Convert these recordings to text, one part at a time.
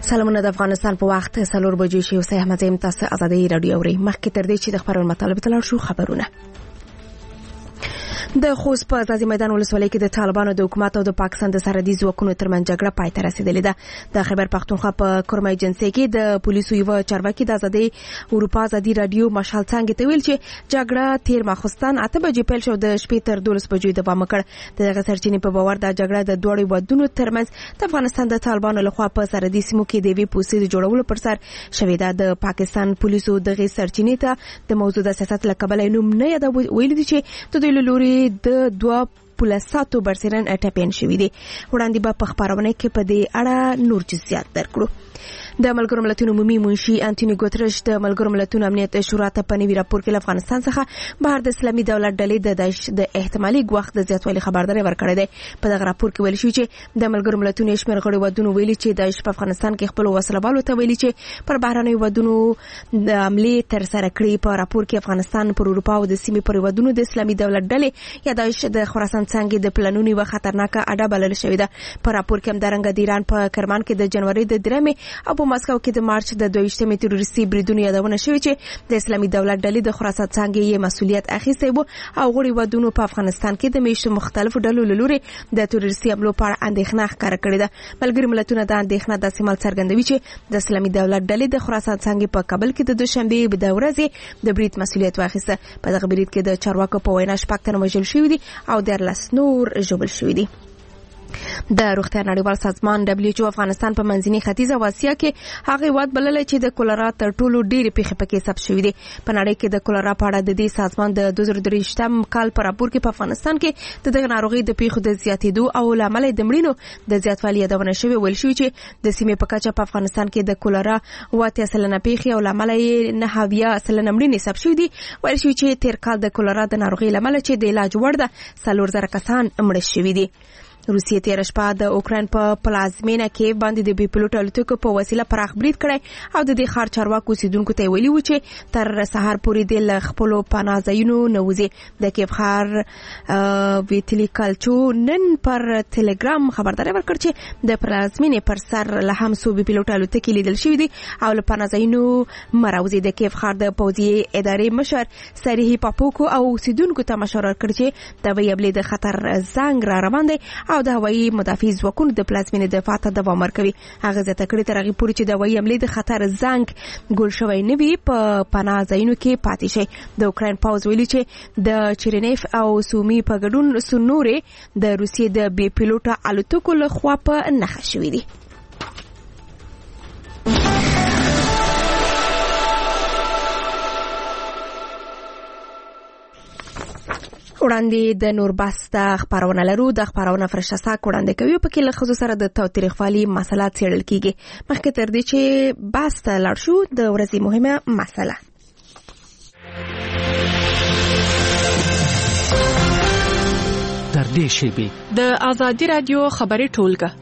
سلامونه د افغانستان په وخت 4 بجې شي. اوسه احمد زم تاسو ازادي رادیو اوري. مخکې تر دې چې د خبرونو مطالب تلل شو خبرونه د خوست په ځاځي میدان ولسوالۍ کې د طالبانو د حکومت او د پاکستان د سرحدي ځواکونو ترمنځ جګړه پای ته رسیدلې ده. د خیبر پختونخوا په کورمای جنسي کې د پولیسو یو چارواکي د ازادي اروپا ازادي رادیو مشال څنګه ته ویل چې جګړه تیر ماخستان 8 بجې پیل شو د شپې تر 12 بجې دوام وکړ. دغه سرچینې په باور د جګړه د دوړې ودونو ترمنځ د افغانستان د طالبانو لخوا په سرحدي سیمو کې د وی پوسټ جوړولو پر سر شوې ده. د پاکستان پولیسو دغه سرچینې ته د موجوده سیاست لکبل نوم نه یاد ویل دي چې د دوی لوري د دوه پولیساتو برسرن اټاپین شوې دي. وړاندې به په خبرونه کې په دې اړه نور جزئیات درکړو. د ملګرو ملتونو عمومي منشي انټونی ګوترش د ملګرو ملتونو امنیت شورا ته په نوي راپور کې افغانستان څخه بهر د اسلامي دولت ډلې د داعش د احتمالي ګواښ د زیاتوالي خبرداري ورکړې ده. په دغه راپور کې ویل شوی چې د ملګرو ملتونو شمېر غړي ودونو ویلي چې داعش په افغانستان کې خپل وسلوالو ته ویلي چې پر بهرنیو ودونو د عملې تر سره کړې. په راپور کې افغانستان پر اروپا او د سیمې پر ودونو د اسلامي دولت ډلې یا داعش د خراسان څنګه د پلانونو یو خطرناک اډه بلل شوې ده. په راپور کې هم درنګ د ایران په کرمان کې د جنوري د 3 او په مسکو کې د مارچ د 22 تروریستي بریدونو یادونه شوې چې د اسلامي دولت ډلې د خراسان څنګه یې مسؤلیت اخیستی وو او غړي ودونو په افغانستان کې د میشتو مختلفو ډلو لوري د تروریستي حملو په اړه اندېښنه ښکاره کړې ده. ملګري ملتونه د اندېښنه د سیمال څرګندوي چې د اسلامي دولت ډلې د خراسان څنګه په کابل کې د دوشنبه د ورځې د برید مسؤلیت واخیسته. په دغه برید کې د چارواکو په وینا شپږ تنه وژل شوي دي او 13 نور ژوبل شوي دي. د روغتیا نړیوال سازمان WHO افغانستان په منځني ختیځ او اسیا کې هغه واد بلل چې د کولرا تر ټولو ډېری پیښې پکې ثبت شوې دي. په نړۍ کې د کولرا په اړه د دې سازمان د 2023م کال په راپور کې په افغانستان کې د دغه ناروغي د پیښو د زیاتېدو او لامل د مړینو د زیاتوالي یادونه شوې. ویل شوی چې د سیمې په کچه په افغانستان کې د کولرا 80% پیښې او لامل یې 9% مړینې ثبت شوې دي. ویل شوی چې تیر کال د کولرا د ناروغي لامل چې د علاج وړ ده 4000 کسان مړ شوي دي. روسیې تیر شپه د اوکراین په پلازمینه کې باندې د بي پلوټ الوتکو په وسیله پراخ برید کړی او د دې ښار چارواکو اوسیدونکو ته ویلي و چې تر سهار پورې د خپلو پناه ځایونو نه وځي. د کیف ښار ویټلی کالچو نن پر ټلګرام خبرداري ورکړه چې د پلازمینې پر سر له هم څو بي پلوټ الوتکې لیدل شوي دي او له پناه ځایونو مراوځي. د کیف ښار د پوځي ادارې مشر سریحي پاپوکو او اوسیدونکو ته مشوره ورکړه چې د هوایي حملې د خطر زنګ را روان دی او د هوایي مدافع ځواکونو د پلازمینې دفاع ته دوام ورکوي. هغه زیاته کړې تر هغې پورې چې د هوایي حملې د خطر زنګ ګول شوی نه وي په پناه ځایونو کې پاتې شي. د اوکراین پوځ ویلي چې د چیرنیف او سومي په ګډون څو نورې د روسیې د بي پلوټه الوتکو لخوا په نښه شوي دي. وړاندې د نوربست خبرونه لرو. د خبرونه فرشته ساک وړاندې کوي په کې له ښځو سره د تاوتریخوالي مسله څېړل کیږي. مخکې تر دې چې بحث ته لاړ شو د ورځې مهمه مسله تر دې شیبې د ازادي رادیو خبري ټولګه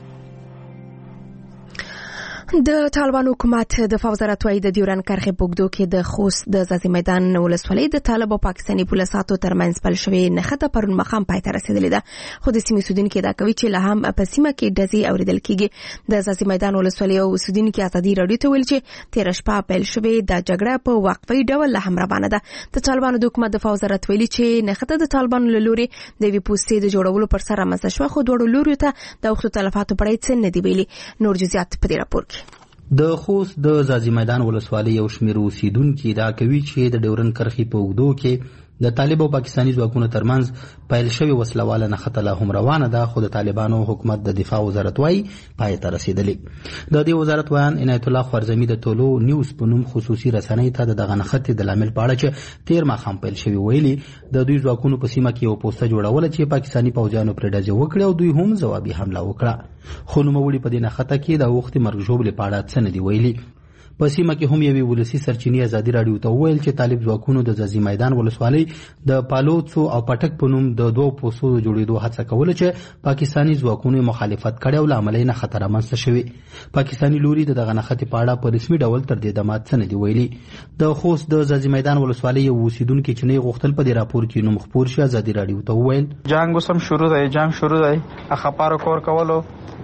د طالبان حکومت د فوزارت وای د ډیورن کرخه بوګدو کې د خوست د ځاځي میدان ولسوالۍ د طالب او پاکستاني پولیساتو ترمنځ پل شوی نخته پرون مخام پای ته رسیدلې ده. خو د سیمې سودونکو دا کوي چې له هم په سیمه کې ډزې اوریدل کیږي. د ځاځي میدان ولسوالۍ او سودونکو ازادي رادیو ته ویل چې تیر شپه پیل شوی د جګړه په وقفي ډول هم روانه ده. د طالبانو د حکومت د فوزارت ویلي چې نخته د طالبانو لوري د وی پوسټ د جوړولو پر سر رامنځته شو خو دوړو لوري ته د وخت تلفاتو پړای څه نه دی ویلي. نور جزئیات په دې راپور کې. د خوست د ځاځي میدان ولسوالۍ یو شمېر اوسیدونکي دا کوي چې د ډیورن کرښې په اوږدو کې د طالب او پاکستاني ځواکونو ترمنځ پیل شوی وسلواله نښته لا هم روانه ده خو د طالبانو حکومت د دفاع وزارت وايي پای ته رسیدلی. د دې وزارت ویان عنایت الله خوارزمي د ټولو نیوز په نوم خصوصي رسنۍ ته دغه نښتې د لامل په اړه چې تیر ماښام پیل شوی ویلي د دوی ځواکونو په سیمه کې یو پوسټه جوړوله چې پاکستاني پوځیانو پرې ډزې وکړې او دوی هم ځوابي حمله وکړه. خو نوموړي په دې نښته کې د وخت مرګ ژوبلې په اړه څه نه دي ویلي. په سیمه کې هم یوې ولسي سرچینې ازادي رادیو ته وویل چې طالب ځواکونو د ځاځي میدان ولسوالۍ د پالوڅو او پټک په نوم د دوو پوستو د جوړېدو هڅه کوله چې پاکستاني ځواکونو مخالفت کړی او له امله یې نښته رامنځته شوې. پاکستاني لوري د دغه نښتې په اړه په رسمي ډول تر دې دمه څه نه دي ویلي. د خوست د ځاځي میدان ولسوالۍ یو اوسیدونکي چې نه یې غوښتل په دې راپور کې نوم خپور شي ازادي رادیو ته وویل جنګ اوس هم شروع دی خپارو کور کولو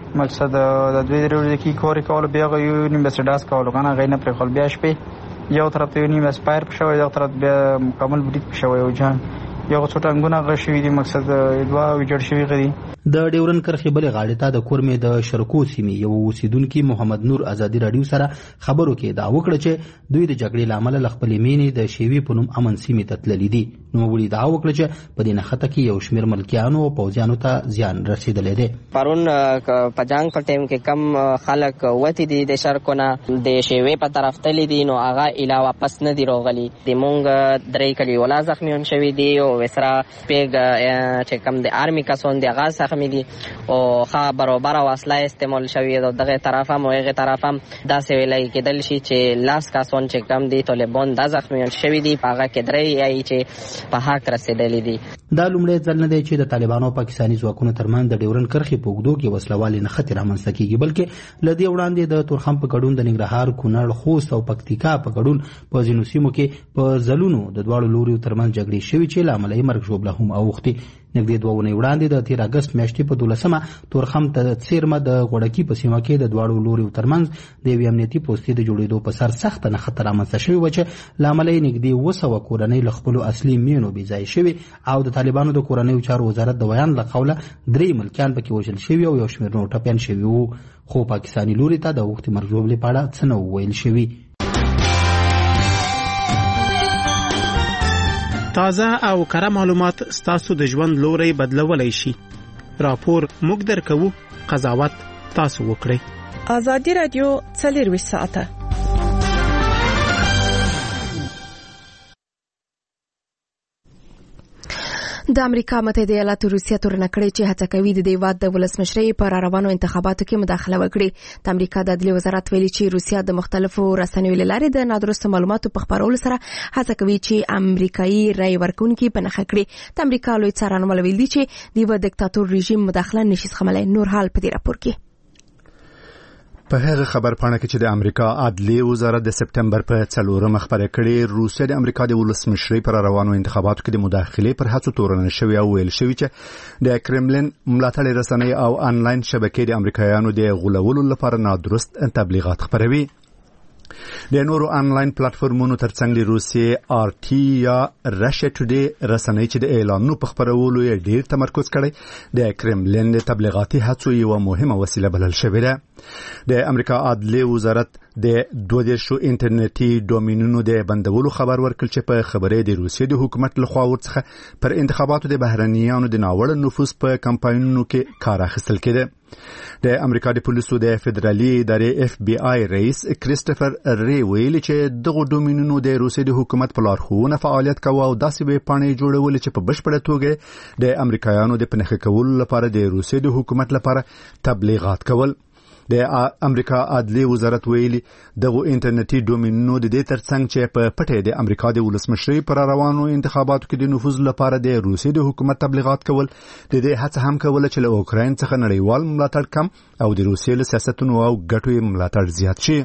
مقصد د دوی درو کې کور کول بیا یو نیم بس ډاس کول کنه غینه پر خپل بیا شپې یو طرف ته نیم اسپایر پښوی یو طرف بیا مکمل بډیت پښوی او جان یو څو ټنګونه غشوي دي مقصد دوا ویجړ شوی غدي د ډیورن کرخې بلې غاړې ته د کورمې د شرکو سیمې یو اوسیدونکي محمد نور ازادي رادیو سره خبرو کې دا وکړه چې دوی د جګړې لامل ل خپل مینې د شیوی په نوم امن سیمې ته تللي دي نو وړي دا وکړه چې په دې نخته کې یو شمیر ملکیانو او پوځیانو ته زیان رسیدلی دی. پرون په جنگ په ټیم کې کم خلک وتی دي د شرکونه د شیوی په طرف تللي دي نو هغه اله واپس نه دی راغلي د مونږ درې کلی ولا زخمیون شوي دي او وسره پیګ چې کم د آرمی کسون دی هغه زخمی دي او ښه برابر وسله استعمال شوی دغه طرف هم او هغه طرف هم داسې ویلای کېدل شي چې لاس کسان چې کم دي طالبان د زخمیان شوي دي په هغه کې درې یای چې په حق رسیدلی دي. دا لومړی ځل نه دی چې د طالبانو او پاکستاني ځواکونو ترمنځ د ډیورن کرښې په اوږدو کې وسلوالې نښتې رامنځته کېږي بلکې له دې وړاندې د تورخم په ګډون د ننګرهار کونړ خوست او پکتیکا په ګډون په ځینو سیمو کې په ځلونو د دواړو لوریو ترمنځ جګړې شوي چې له امله یې مرګ ژوبله هم اوښتې. نږدې 2 اونۍ وړاندې د 13 اګست میاشتې په 12مه تورخم ته څیرمه د غوړکي په سیمه کې د دواړو لوریو ترمنځ د یوې امنیتي پوستې د جوړېدو په سر سخته نښته رامنځته شوې وه چې له امله یې نږدې 200 کورنۍ له خپلو اصلي مینو بېځایه شوي او د طالبانو د کورنیو چارو وزارت د بیان له قوله 3 ملکیان پکې وژل شوي او یو شمېر نور ټپیان شوي وو خو پاکستاني لوري ته د اوښتې مرګ ژوبلې په اړه څه نه وویل شوي. تازه او کره معلومات ستاسو د ژوند لوري بدلولای شي. راپور موږ درکوو، قضاوت تاسو وکړئ. ازادي رادیو 24 ساعته. د امریکا متحده ایالاتو روسیه تورنه کړې چې هڅه کوي د هیواد د ولسمشرۍ په روانو انتخاباتو کې مداخله وکړي. د امریکا د عدلیې وزارت ویلي چې روسیه د مختلفو رسنیو له لارې د نادرسته معلوماتو په خپرولو سره هڅه کوي چې امریکایي رای ورکوونکي په نښه کړي. د امریکا لوی څارنوال ویلي چې د یو دیکتاتور رژیم مداخله نشي زغملای. نور حال په دې راپور کې. په هغه خبر پاڼه کې چې د امریکا عدلیې وزارت د سپتمبر په 4 خبره کړې روسیه د امریکا د ولسمشرۍ پر روانو انتخاباتو کې د مداخلې پر هڅو تورنه شوی او ویل شوی چې د کرملین ملاتړ رسنۍ او آنلاین شبکې د امریکایانو د غولولو لپاره نادرست تبلیغات خپروي. د نورو آنلاین پلیټفارمونو ترڅنګ د روسیې آر-ټي یا رشیا ټوډے رسنۍ چې د اعلانونو په خپرولو یې ډیر تمرکز کړی د کرملین د تبلیغاتي هڅو یوه مهمه وسیله بلل شوې ده. د امریکا عدلیې وزارت د 22 انټرنیټي ډومینونو د بندولو خبر ورکړ چې په خبرې د روسیې د حکومت لخوا ورڅخه پر انتخاباتو د بهرنیانو د ناوړه نفوذ په کمپاینونو کې کار اخیستل کېده. د امریکا د پولیسو د فدرالي ادارې اف بی آی رئیس کریسټوفر ری ویلي چې دغه ډومینونو د روسیې د حکومت په لارښوونه فعالیت کوي او داسې ویب پاڼې جوړولې چې په بشپړه توګه د امریکایانو د پنهخه کولو لپاره د روسیې د حکومت لپاره تبلیغات کول. د امریکا عدلیې وزارت ویلي دغه انټرنیټي ډومینونو د دې ترڅنګ چې په پټه د امریکا د ولسمشرۍ پر روانو انتخاباتو کې د نفوذ لپاره د روسیې د حکومت تبلیغات کول د دې هڅه هم کوله چې له اوکراین څخه نړیوال ملاتړ کم او د روسیې له سیاستونو او ګټو ملاتړ زیات شي.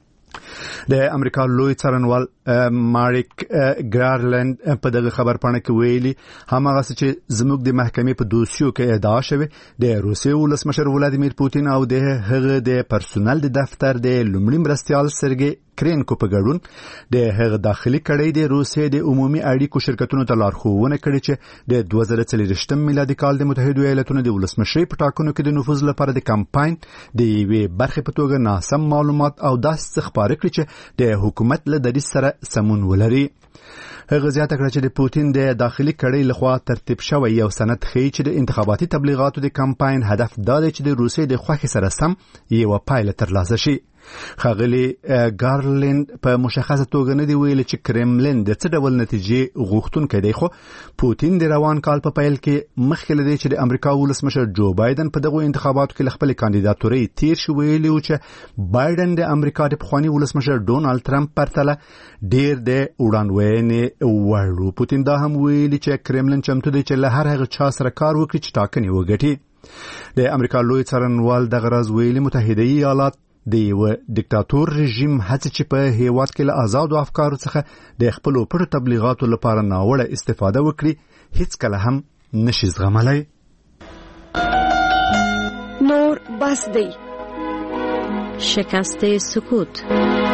د امریکا لوی څارنوال مارک ګارلند په دغه خبر پاڼه کې ویلي هماغه چې زموږ د محکمې په دوسیو کې ادعا شوی د روسیې ولسمشر ولادیمیر پوتین او د هغه د پرسونل د دفتر د لومړي مرستیال سرګي کرینکو په ګډون د هغه داخلي کړۍ د روسیې د عمومي اړیکو شرکتونو ته لارښوونه کړې چې د 2024 میلادي کال د متحده ایالاتونو د ولسمشرۍ په ټاکنو کې د نفوذ لپاره د کمپاین د یوې برخې په توګه ناسم معلومات او داسې خبرې کړې چې د حکومت له دریځ سره سمون ولري. هغه زیاته کړه چې د پوتین د داخلي کړۍ لخوا ترتیب شوی یو سند ښیي چې د انتخاباتي تبلیغاتو د کمپاین هدف دا دی چې د روسیې د خوښې سره سم یوه پایله ترلاسه شي. ښاغلي ګارلند په مشخصه توګه نه دی ویلي چې کرملین د څه ډول نتیجې غوښتونکی دی خو پوتین د روان کال په پیل کې مخکې له دې چې د امریکا ولسمشر جو بایدن په دغو انتخاباتو کې له خپلې کاندیداتورۍ تیر شي ویلي و چې بایدن د امریکا د پخواني ولسمشر ډونالډ ټرمپ پرتله ډیر د وړاندوینې وړ و. پوتین دا هم ویلي چې کرملین چمتو دی چې له هر هغه چا سره کار وکړي چې ټاکنې وګټي. د امریکا لوی څارنوال دغه راز ویلي متحده ایالات د یو دیکتاتور رژیم هڅه چې په هیواد کې له آزادو افکارو څخه د خپلو پټو تبلیغاتو لپاره ناوړه استفاده وکړي هیڅ کله هم نشي زغملای. نور بس دی. شکست سکوت.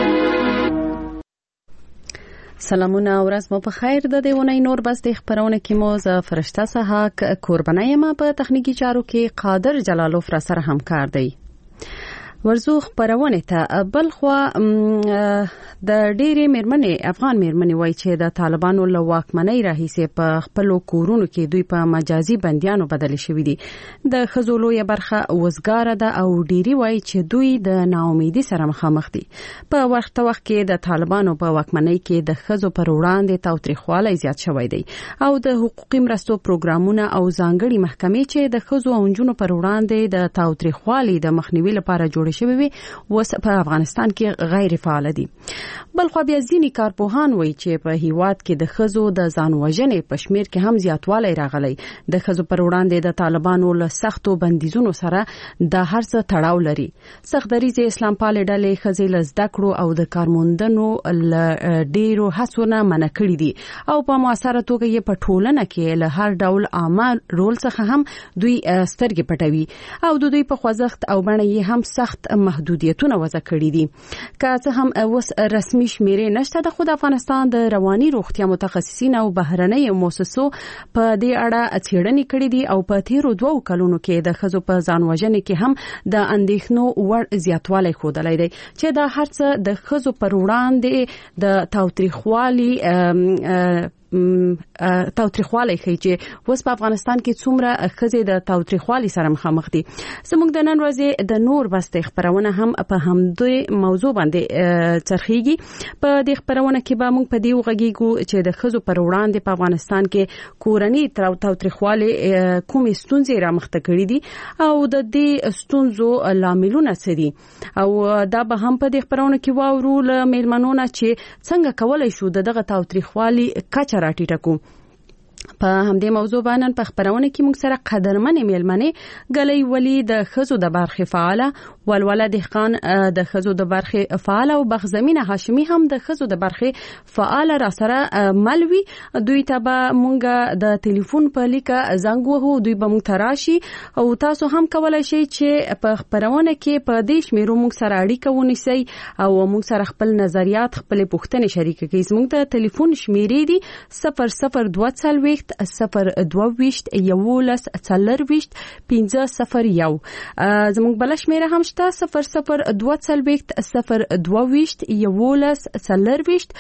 سلامونه ورځ مو په خیر. د دې ونې نور بس د خبرونه کې مو ز فرشته سحاق قرباني ما په تخنیکی چارو کې قادر جلالوف را سره همکار دی. ورزو خبرونه ته بلخوا د ډېری مېرمنې افغان مېرمنې وایي چې د طالبانو له واکمنۍ راهیسې په خپل کورونو کې دوی په مجازي بندیانو بدل شوي دي. د ښځو لویه برخه وزګاره ده او ډېری وایي چې دوی د ناامیدۍ سره مخامخ دي. په وخت کې د طالبانو په واکمنۍ کې د ښځو پر وړاندې تاوتریخوالی زیات شوی دی او د حقوقي مرستو پروګرامونه او ځانګړي محکمې چې د ښځو او نجونو پر وړاندې د تاوتریخوالي د مخنیوي لپاره جوړ شوی وي وس په افغانستان کې غیر فعال دي. بلخو بیا ځینې کارپوهان وایي چې په هیواد کې د ښځو د ځان وژنې په شمیر کې هم زیاتوالی راغلی. د ښځو پر وړاندې د طالبانو له سختو بندیزونو سره د هر څه تړاو لري. سخت دریځ اسلام پالې ډلې ښځې له زده کړو او د کارموندنو له ډیرو هڅو نه منع کړي دي او په مؤثره توګه یې په ټولنه کې له هر ډول عامه رول څخه هم دوی سترګې پټوي او د دوی په خوځښت او بڼه یې هم سخت محدودیتونه وضع کړي دي. که څه هم اوس رسمي شمیرې نشته، د خود افغانستان د رواني روغتیا متخصصین او بهرنۍ موسسو په دې اړه څېړنې کړې دي او په تیرو 2 کلونو کې د ښځو په ځان وژنې کې هم د اندېښنو وړ زیاتوالی ښودلی دی چې دا هر څه د ښځو پر وړاندې د تاوتریخوالي ښیي چې اوس په افغانستان کې څومره ښځې د تاوتریخوالي سره مخامخ دي. زموږ د نن ورځې د نور بسته خبرونه هم په همدې موضوع باندې څرخيږي. په دې خبرونه کې به موږ په دې وغږیږو چې د ښځو پر وړاندې په افغانستان کې کورنۍ تاوتریخوالي کومې ستونزې رامخته کړې دي او د دې ستونزو لاملونه څه دي او دا به هم په دې خبرونه کې واورو له میلمنو چې څنګه کولای شو دغه تاوتریخوالي کچه راټیټه کو. په همدې موضوع باندې په خبرونه کې موږ سره قدرمنې میلمنې ګلۍ ولی د ښځو د برخې فعاله، ولوله دهقان د ښځو د برخې فعاله او بخزمینه هاشمي هم د ښځو د برخې فعاله را سره ملوي. دوی ته به موږ د ټلیفون په لیکه زنګ وهو، دوی به موږ ته راشي او تاسو هم کولای شئ چې په خبرونه کې په دې شمیرو موږ سره اړیکه ونیسئ او موږ سره خپل نظریات خپل پوښتنې شریک کړئ. زموږ د ټلیفون شمیرې دي 0022 022 11 40 501. زموږ بل شمیره هم شته 0022 022 11 40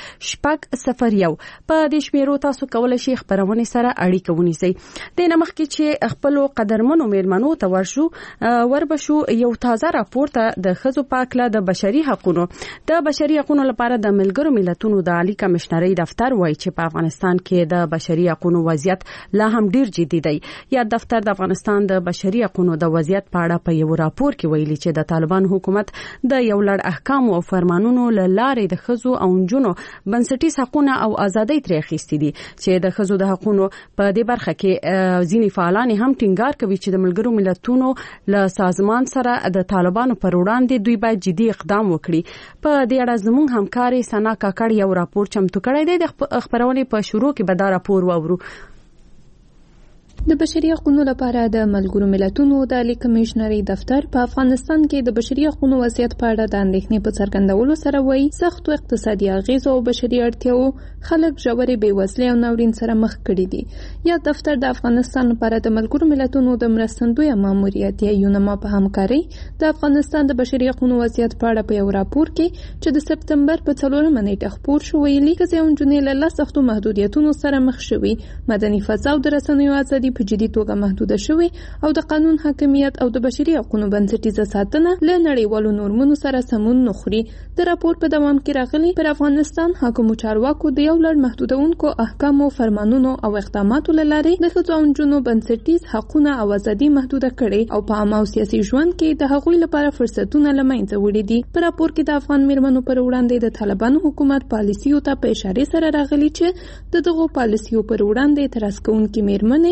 501. په دې شمیرو تاسو کولای شئ خبرونه سره اړیکه ونیسئ. د نمخ کې چې خپل قدرمنو میلمنو ته وربشو یو تازه راپور ته د ښځو پاکله د بشري حقوقو لپاره د ملګرو ملتونو د عالی کمشنرۍ دفتر وایي چې په افغانستان کې د بشري حقوقو وضعیت لا هم ډیر جدي دی. یا دفتر د افغانستان د بشري حقوقو د وضعیت په اړه په یو راپور کې ویلي چې د طالبان حکومت د یو لړ احکام او فرمانونو لارې د ښځو او نجونو بنسټیز حقوقونه او ازادۍ ترې اخیستي دي چې د ښځو د حقوقو په دې برخه کې ځینې فعالان هم ټینګار کوي چې د ملګرو ملتونو له سازمان سره د طالبانو پر وړاندې دوی باید جدي اقدام وکړي. په دې اړه زموږ همکاري سنا کاکړ یو راپور چمتو کړی دی. د خبرونې په شروع کې به دا راپور واورو. د بشري حقوقو لپاره د ملګرو ملتونو د عالی کمشنرۍ دفتر په افغانستان کې د بشري حقوقو وضعیت په اړه د اندېښنې په څرګندولو سره وایي سختو اقتصادي اغېزو او بشري اړتیاو خلک ژورې بېوزلۍ او ناورین سره مخ کړي دي. یا دفتر د افغانستان لپاره د ملګرو ملتونو د مرستندوی ماموریت یا یونما په همکارۍ د افغانستان د بشري حقوقو وضعیت په اړه په یو راپور کې چې د سپتمبر په 4 نیټه خپور شو ویلي ښځې او نجونې له سختو محدودیتونو سره مخ شوي، مدني فضا او د رسنیو ازادي په جدي توګه محدوده شوې او د قانون حاکمیت او د بشري حقوقو بنسټیزه ساتنه له نړیوالو نورمونو سره سمون نه خوري. د راپور په دوام کې راغلي پر افغانستان حکومت چارواکو د یو لړ محدودونکو احکامو، فرمانونو او اقداماتو له لارې د ښځو او نجونو بنسټیز حقوقونه او ازادي محدوده کړي او په عامه او سیاسي ژوند کې د هغوی لپاره فرصتونه له منځه وړي دي. په راپور کې د افغان میرمنو پر وړاندې د طالبانو حکومت پالیسیو ته په اشاره سره راغلي چې دغه پالیسیو پر وړاندې اعتراض کوونکې میرمنې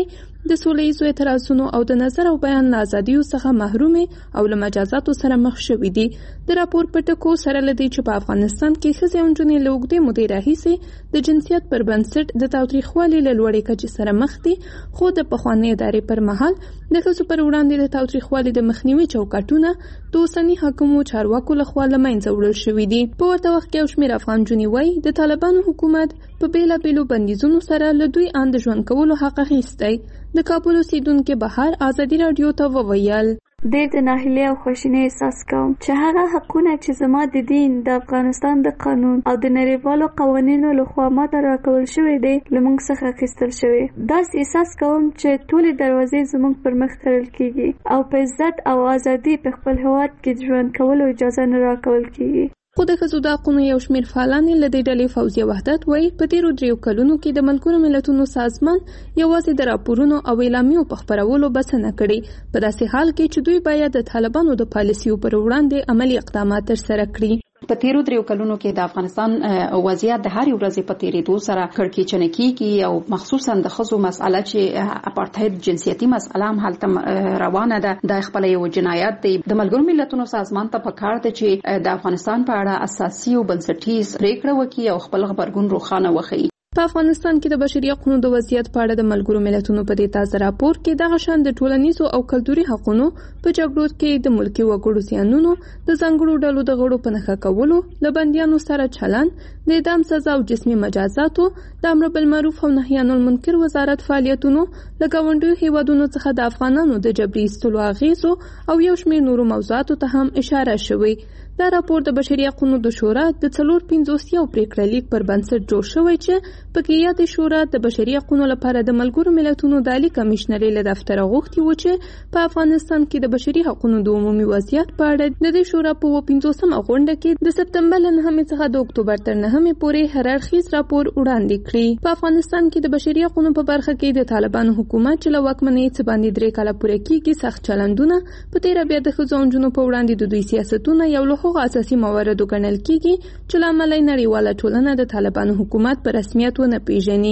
د سوله‌ییزو اعتراضونو او د نظر او بیان آزادیو څخه محروم او له مجازاتو سره مخ شوي دي. د راپور په ټکو سره لدی چې په افغانستان کې ښځې او نجونې له اوږدې مودې راهیسې د جنسیت پر بنسټ د تاوتریخوالي له لوړې کچې سره مخ دي، خو د پخوانۍ ادارې پر مهال د ښځو پر وړاندې د تاوتریخوالي د مخنیوي چوکاټونه د اوسني حاکمو چارواکو لخوا له منځه وړل شوي دي. په ورته وخت کې یو شمېر افغان نجونې وایي د طالبانو حکومت په بېلابېلو بندیزونو سره له دوی ان د ژوند کولو حق اخیستی. د کابل اوسېدونکي بهار ازادي راډیو ته وویل: ډېر د ناهیلۍ او خواشینۍ احساس کوم چې هغه حقونه چې زما د دین، د افغانستان د قانون او د نړیوالو قوانینو لخوا ماته راکول شوي دي له موږ څخه اخیستل شوي. داسې احساس کوم چې ټولې دروازې زموږ پر مخ تړل کیږي او په عزت او ازادي په خپل هېواد کې ژوند کولو اجازه نه راکول کیږي. خو د ښځو د حقونو یو شمېر فعالان له دې ډلې فوزیه وحدت وایي په تېرو 3 کلونو کې د ملګرو ملتونو سازمان یوازې د راپورونو او اعلامیو په خپرولو بسنه کړې، په داسې حال کې چې دوی باید د طالبانو د پالیسیو پر وړاندې عملی اقدامات ترسره کړي. په تیرو 3 کلونو کې د افغانستان وضعیت د هر ورځې په تیریدو سره کړکېچنه کیږي او مخصوصا د ښځو مسأله چې اپارټاید جنسیتي مسأله هم هلته روانه ده، د خپل یو جنایت دی. د ملګرو ملتونو سازمان ته پکار دی چې د افغانستان په اړه اساسي او بنسټیز پریکړه وکړي او خپل غبرګون روښانه وښيي. په افغانستان کې د بشري حقوقو د وضعیت په اړه د ملګرو ملتونو په دې تازه راپور کې دغه شان د ټولنیزو او کلتوري حقوقو په جګړو کې د ملکي وګړو زیانونو، د ځانګړو ډلو د غړو په نښه کولو، له بندیانو سره چلند، د اعدام سزا او جسمي مجازاتو، د امر بالمعروف او نهي عن المنکر وزارت فعالیتونو، له ګاونډیو هیوادونو څخه د افغانانو د جبري ایستلو اغیزو او یو شمېر نورو موضوعاتو ته هم اشاره شوې. دا راپور د بشري حقوقو د شورا د 451 پریکړه لیک پر بنسټ جوړ شوی چې پکې یاد شورا د بشري حقوقو لپاره د ملګرو ملتونو د عالی کمشنرۍ له دفتر غوښتي و چې په افغانستان کې د بشري حقوقو د عمومي وضعیت په اړه د دې شورا په 50مه غونډه کې د سپتمبر 9 څخه د اکتوبر تر 9 پورې هر اړخیز راپور وړاندې کړی. په افغانستان کې د بشري حقوقو په برخه کې د طالبانو حکومت چې له واکمنۍ څخه باندې 3 کاله پورې کېږي سخت چلندونه، په تیر بیا د ښځو او نجونو په وړاندې د دوی سیاستونه یو له هغو اساسي مواردو ګڼل کیږي چې له امله نړیواله ټولنه د طالبانو حکومت په رسمیت ونه پیژني.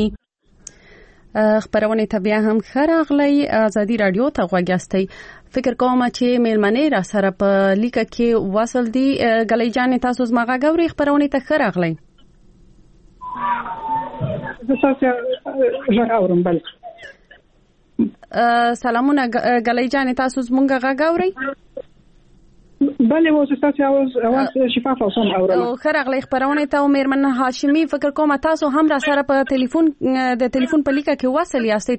خبرونه ته بیا هم ښه راغلی. ازادي راډیو ته غوږ یاستئ. فکر کوم چې میلمنې را سره په لیکه کې وصل دي. ګلۍ جان تاسو زما غږ اورئ؟ خبرونه ته ښه راغلی. سلامونه ګلۍ جان، تاسو زموږ غږ اورئ؟ بله اوس تاسو اواز شفاف او سم اورم. خیر اغلی خبرونه ته میرمن هاشمی، فکر کوم تاسو هم را سره په ټلیفون په لیکه کې وصل یاستئ.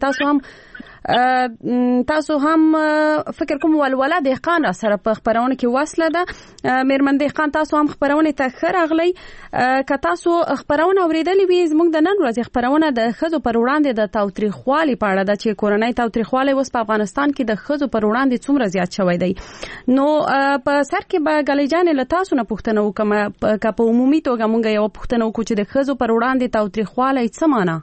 تاسو هم فکر کوم ولوله دهقان را سره په خبرونه کې وصله ده. میرمن دهقان، تاسو هم خبرونه ته خیر اغلی. که تاسو خبرونه اوریدلې وي، زموږ د نن ورځې خبرونه د ښځو پر وړاندې د تاوتریخوالي په اړه ده چې کورنۍ تاوتریخوالي اوس په افغانستان کې د ښځو پر وړاندې څومره زیات شوی دی. نو په سر کې به ګلۍ جان له تاسو نه پوښتنه وکړم، که په عمومي توګه مونږ یو پوښتنه وکړو چې د ښځو پر وړاندې تاوتریخوالی څه معنا؟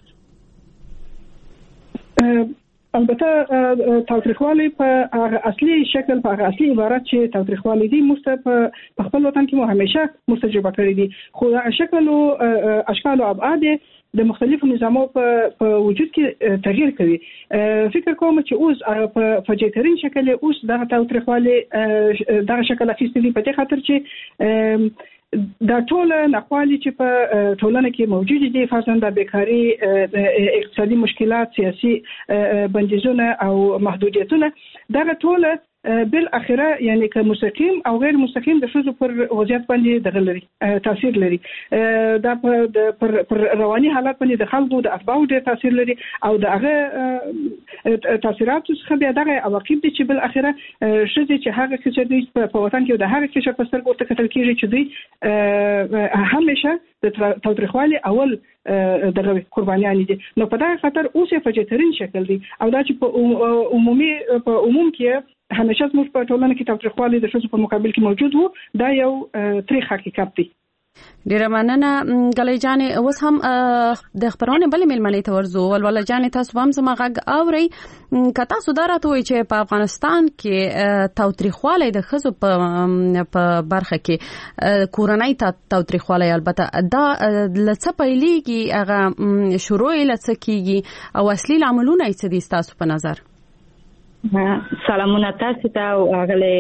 البته تاوتریخوالی په هغه اصلي شکل، په هغه اصلي عبارت چې تاوتریخوالی دی موږ په خپل وطن کې مو همیشه مستجوبه کړی دي، خو دا شکل او اشکال او ابعاد د مختلفو نظامو په وجود کې تغییر کوي. فکر کوم چې اوس په فجیترین شکل اوس دا تاوتریخوالی دا شکل اخیستی دی په دې خاطر چې دا ټول ناخوالي چې په ټولنه کې موجود دي، فرضاً د بیکاری، اقتصادي مشکلات، سیاسي بندیزونه او محدودیتونه، دا ټول بل اخره یعنی که مستقیم او غیر مستقیم د ښځو پر وضعیت باندې دغه لري تاثیر لري. دا پر رواني حالت باندې د خلکو د اتباعو ډېر تاثیر لري او د هغه تاثیراتو څخه بیا دغه عواقب دي چې بل اخره ښځې چې هغه چې دوی په وطن کې د هغه کشر په سترګو ورته کتل کېږي چې دوی همیشه د تاوتریخوالي اول دغه قربانیان دي. نو په دغه خاطر اوس یې فجیترین شکل دی او دا چې په عموم کې همیشه زموږ په ټولنه کې تاوتریخوالی د ښځو په مقابل کې موجود وو، دا یو تاریخ حقیقت دی. ډیره مننه غلې جانې. اوس هم د خبرونه بلې ملمنې ته ورزو. ولوله جانې تاسو هم زما غږ اورئ. که تاسو دا راته وایئ چې په افغانستان کې تاوتریخوالی د ښځو په برخه کې کورنۍ تاوتریخوالی البته دا له څه پیلېږي، هغه شروع یې له څه کېږي او اصلي لاملونه یې څه دي ستاسو په نظر؟ سلامونه تاسو ته او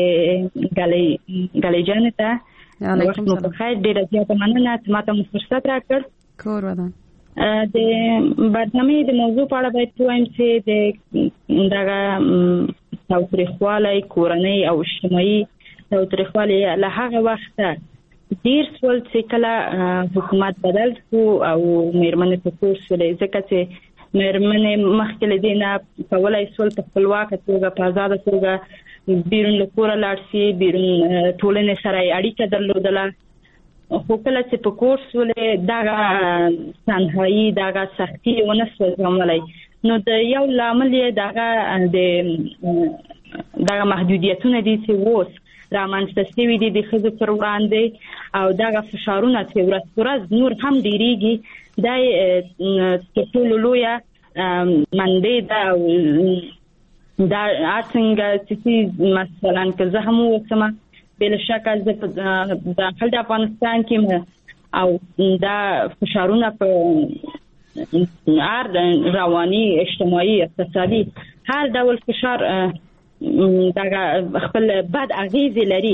غلې جانې ته. علیکم السلام. بخیر، ډیره زیاته مننه چې ماته مو فرصت راکړ. کور ودان د برنامې د موضوع په اړه باید وایم چې د دغه تاوتریخوالی کورنۍ او اجتماعي تاوتریخوالی له هغه وخته ډیر سول چې کله حکومت بدل شو او میرمنې په کور شولې، ځکه چې میرمنې مخکې له دې نه کولای سول په خپلواکه توګه په ازاده توګه بیرون له کوره لاړ شي، بیرون ټولنې سره اړیکه درلودله. خو کله چې په کور شولې دغه تنهایي دغه سختي ونه سول زغملی، نو د یو لامل یې دغه محدودیتونه دي چې اوس رامنځته شوي دي د ښځو پر وړاندې، او دغه فشارونه چې ورځ په ورځ نور هم ډیریږي، دا تر ټولو لویه منبع ده. دا څنګه چې مثلا که زه هم وسمه بل شکه زه په داخل د افغانستان کې او دا فشارونه په هر رواني اجتماعي اقتصادي هر ډول فشار دغه خپل بد اغیزې لري.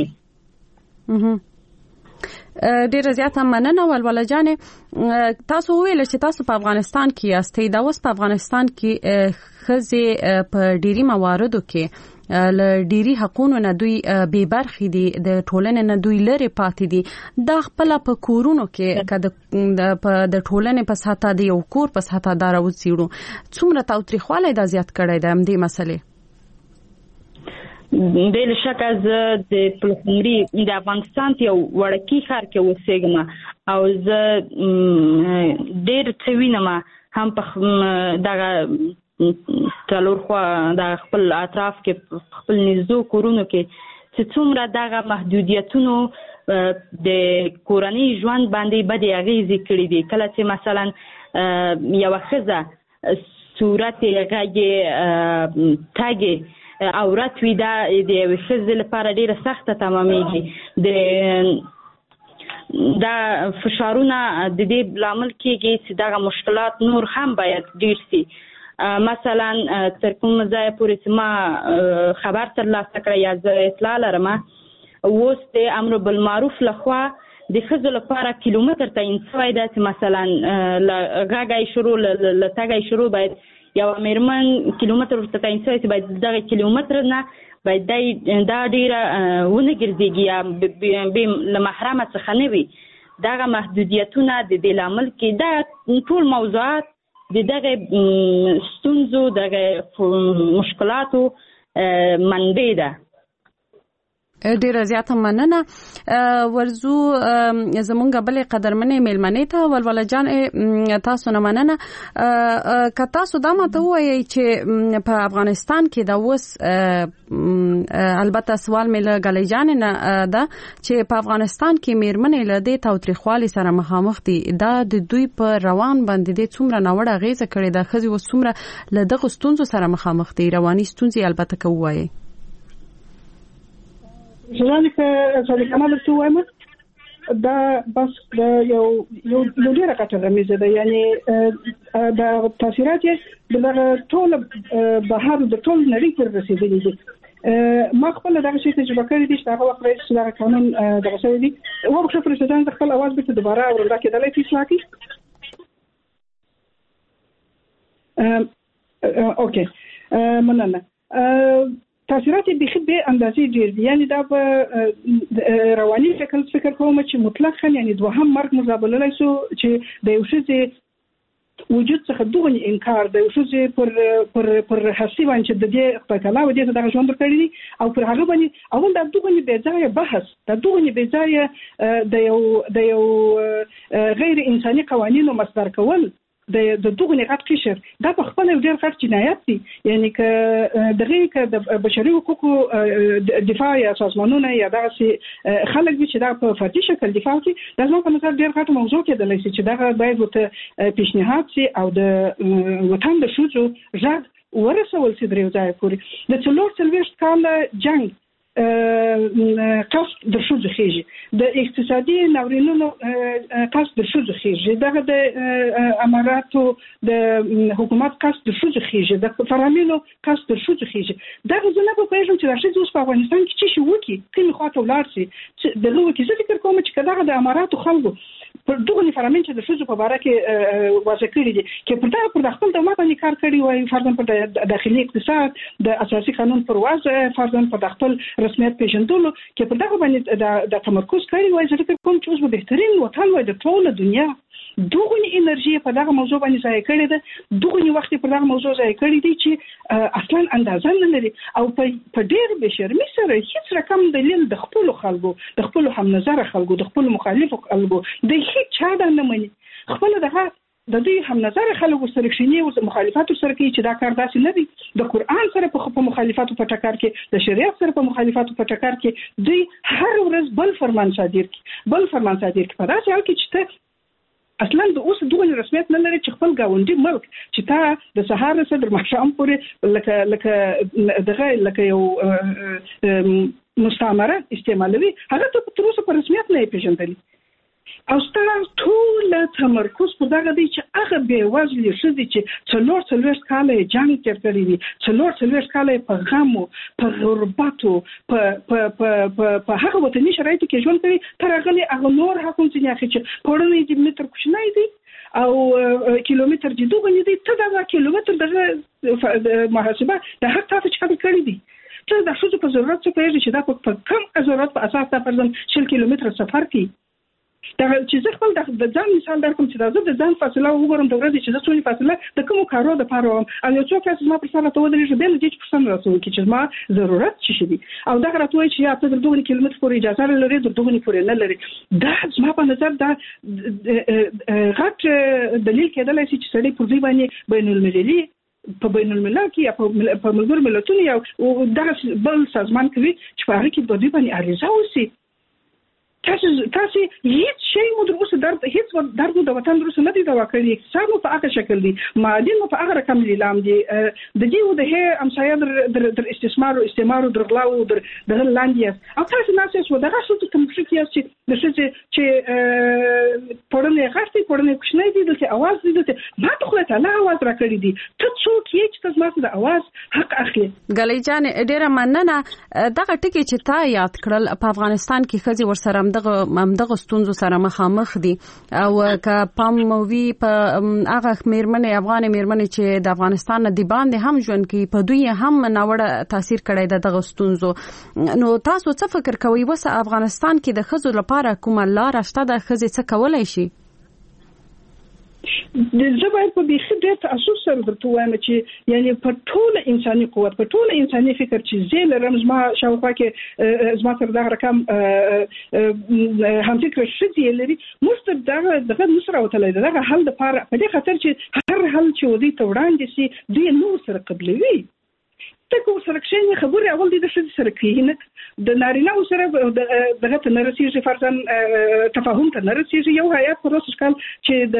ډیره زیاته مننه. ولوله جانې تاسو ویل چې تاسو په افغانستان کې یاستئ. دا اوس په افغانستان کې ښځې په ډیری مواردو کې له ډیری حقوقو نه دوی بې برخې دي، د ټولنې نه دوی لرې پاتې دي. دا خپل په کورونو کې که د ټولنې په ساته د یو کور په ساته دا راوڅیړو، څومره تاوتریخوالی دا زیات کړی دی همدې مسلې؟ بل شکه زه د پلخمري د افغانستان یو وړکی ښار کې اوسېږم او زه ډېر څه وینم هم په دغه څلور خوا د خپل اطراف کې خپل نږدې کورونو کې چې څومره دغه محدودیتونو د کورنۍ ژوند باندې بدې اغېزې کړې دي. کله چې مثلا یوه ښځه صورت یې غږ تګ عورت وي، دا د یوې ښځې لپاره ډیره سخته تمامېږي. دا فشارونه د دې لامل کېږي چې دغه مشکلات نور هم باید ډیر شي. مثلا تر کوم ځایه پورې چې ما خبر ترلاسه کړی یا زه اطلاع لرم، اوس د امر بالمعروف لخوا د ښځو لپاره کیلومتر تعیین شوی ده چې مثلا له غږی شروع له تګی شروع باید یو میرمن کیلومتر ورته تعیین شوی چې باید دغه کیلومتر نه باید دا ډیره ونه ګرځېږي یا له محرمه څخه نه وي. دغه محدودیتونه د دې لامل کې دا ټول موضوعات د دغه ستونزو دغه مشکلاتو منبع ده. ډیره زیاته مننه. ورزو زمونږ بلې قدرمنې میلمنې ته. ولوله جان تاسو نه مننه. که تاسو دا ماته ووایئ چې په افغانستان کې دا اوس البته سوال مې له غلې جانې نه ده چې په افغانستان کې میرمنې له دې تاوتریخوالي سره مخامخ دي، دا د دوی په روان باندې د څومره ناوړه اغېزه کړې ده، ښځې اوس څومره له دغو ستونزو سره مخامخ دي، رواني ستونزې البته که ووایئ؟ ځان چې کمال څه وایم دا بس یو ډیره کټه میزه ده، یعنی دا تاثیرات یې د ټول بهر د ټول نړۍ پر رسیدلي دي. ما خپل دغه شی تجربه کړې دي چې هغه وخت چې دا قانون دغه شوی دي او په خپل پرېزیدنت خپل اواز به دوباره ورنده کېدلای شي اصلاحي. اوکې مننه. تاثیرات بخي به اندازې ډیر دي، یعنی دا په رواني شکل فکر کوم چې مطلقاً یعنی دوهم مرګ مزابللای شو چې د یو شي وجود څخه دغه انکار د یو شي پر حسي باندې د دې خپل و دې د ژوند کړی او پر هغه باندې اول د دغه به ځای بحث د دغه به ځای د یو غیر انساني قوانینو مصدر کول د دغه نقاط قشر دا په خپل ډېر غټ جنایت دي یعنی ک د بشري حقوقو دفاع یا سازمانونه یا دغه خلک چې دا په فردي شکل دفاع کوي دا زموږ په نظر ډېر غټ موضوع کېدلی شي چې دا باید وته پیشنهاد شي او د وطن د شوزو ځای ورسول شي درې ځای پورې د 40 کال جنگ قصد د شوزو خېږي د اقتصادي ناورینونو قصد د شوزو خېږي دغه د اماراتو د حکومت قصد د شوزو خېږي د فرامینو قصد د شوزو خېږي دغه ځنه په پیژنو چې راځي اوس په افغانستان کې چې شي وکی کومه خواته ولاړ شي دغه وکی زه فکر کوم چې دغه د اماراتو خلکو پر دغه فرامین چې د شوزو په اړه کې واضح کړی دي چې پر خپل دولت باندې کار کړی وای فرضاً په داخلي اقتصاد د اساسي قانون پر وضع فرضاً په خپل رسمیت پیژندلو کې په دغه باندې د تمرکز کړی وای زه فکر کوم چې اوس به بهترین وطن وای د ټول دنیا دغه انرژي په دغه موضوع باندې ځای کړی ده دغه وخت په دغه موضوع ځای کړی دی چې اصلا اندازه نه لري او په ډېر بشرمي سره هیڅ رقم دلیل د خپل خلکو د خپل هم نظر خلکو د خپل مخالفو خلکو د هیڅ چا نه مني خپل دغه د دې هم نظر خلکو سره کښینی او مخالفاتو سره کوي چې دا کار داسې نه دی د قران سره په مخالفاتو په ټکر کې د شریعت سره په مخالفاتو په ټکر کې دوی هر ورځ بل فرمان صادر کی په داسې حال کې چې اصلا د اوس دغه رسمیت نه لري چې خپل گاونډي ملک چې تا د سهار سره در مخشام پورې لکه یو مستعمره استعمالوي هغه ته تر اوسه په رسمیت نه پیژندل او ستاسو ټول تمرکز په دغه دی چې هغه به وزلي شدي چې څلور کاله جنگ کړی دي څلور کاله په غمو په غربتو په هغه وطني شرایطو کې ژوند کوي تر هغه هغه نور حکومت چې پورنې د متر کوچنی دي او کیلومتر د دوه نه دي ته دا کیلومتر د محاسبه د هر تاسو چې کړی دي ته د شوزو په ضرورت څه پیژنې چې دا په کم ضرورت په اساس دا فرضاً 6 کیلومتر سفر کوي دا چې زه خپل د ځان مثال درکوم چې دا زه د ځان فاصله وګورم د ورځې چې زه څونه فاصله د کوم کارو د پاره وم او یو څوک چې ما پر سره ته ودرې چې بل دې چې پرسن راسو کې چې ما ضرورت شي دي او دا راټوي چې یا ته د 2 کیلومتر پورې اجازه لري د 2 پورې نه لري دا ما په نظر دا غټ دلیل کېدلای شي چې سړی پر دې باندې بین المللي په بین الملل کې یا په ملګرو ملتونو یو دغه بل سازمان کوي چې په هغه کې د دې باندې اړیزه وسی تاسو هیڅ شی مو دروسه هیڅ درد د وطن دروسه نه دی دا کړی اقتصاد په هغه شکل دی معادن په هغه رقم لیلام دی د دې د هه امسایه در استثمار در غلاو در لاندې او تاسو ناسه شو دغه څه ته مشکل یاست چې د څه چې پړنې غاښتي پړنې کوښنې دي د اواز دي ما ته خو ته لا اواز را کړی دي ته څوک یې چې تاسو ماته د اواز حق اخلي غلې جان ډیره مننه دغه ټکی چې تا یاد کړل په افغانستان کې خزي ورسره دغه ستونزو سره مخامخ دي او که پام مووي په هغه میرمنې افغان میرمنې چې د افغانستان نه دی باندې هم ژوند کوي په دوی هم ناوړه تاثیر کړی دغه ستونزو نو تاسو څه فکر کوئ وسه افغانستان کې د خزو لپاره کومه لار شته د خزې څه کولای شي زه باید په بيخي ډېر تاسو سره درته وایم چې یعنی په ټول انساني قوت په ټول انساني فکر چې زه لرم زما شاوخوا کې زما سره دا رقم هم فکر شې لري مستر دغه نصر او تلای دغه حل د پاره په دې خاطر چې هر حل چې ودی ته وړاندې شي دوی نو سره قبلوي ته کو سره کښینې خبره اول دې د څه سره کېنه د نارینه سره دغه ته نرسیږي فرضاً تفاهم ته نرسیږي یو هیئت په روس کال چې د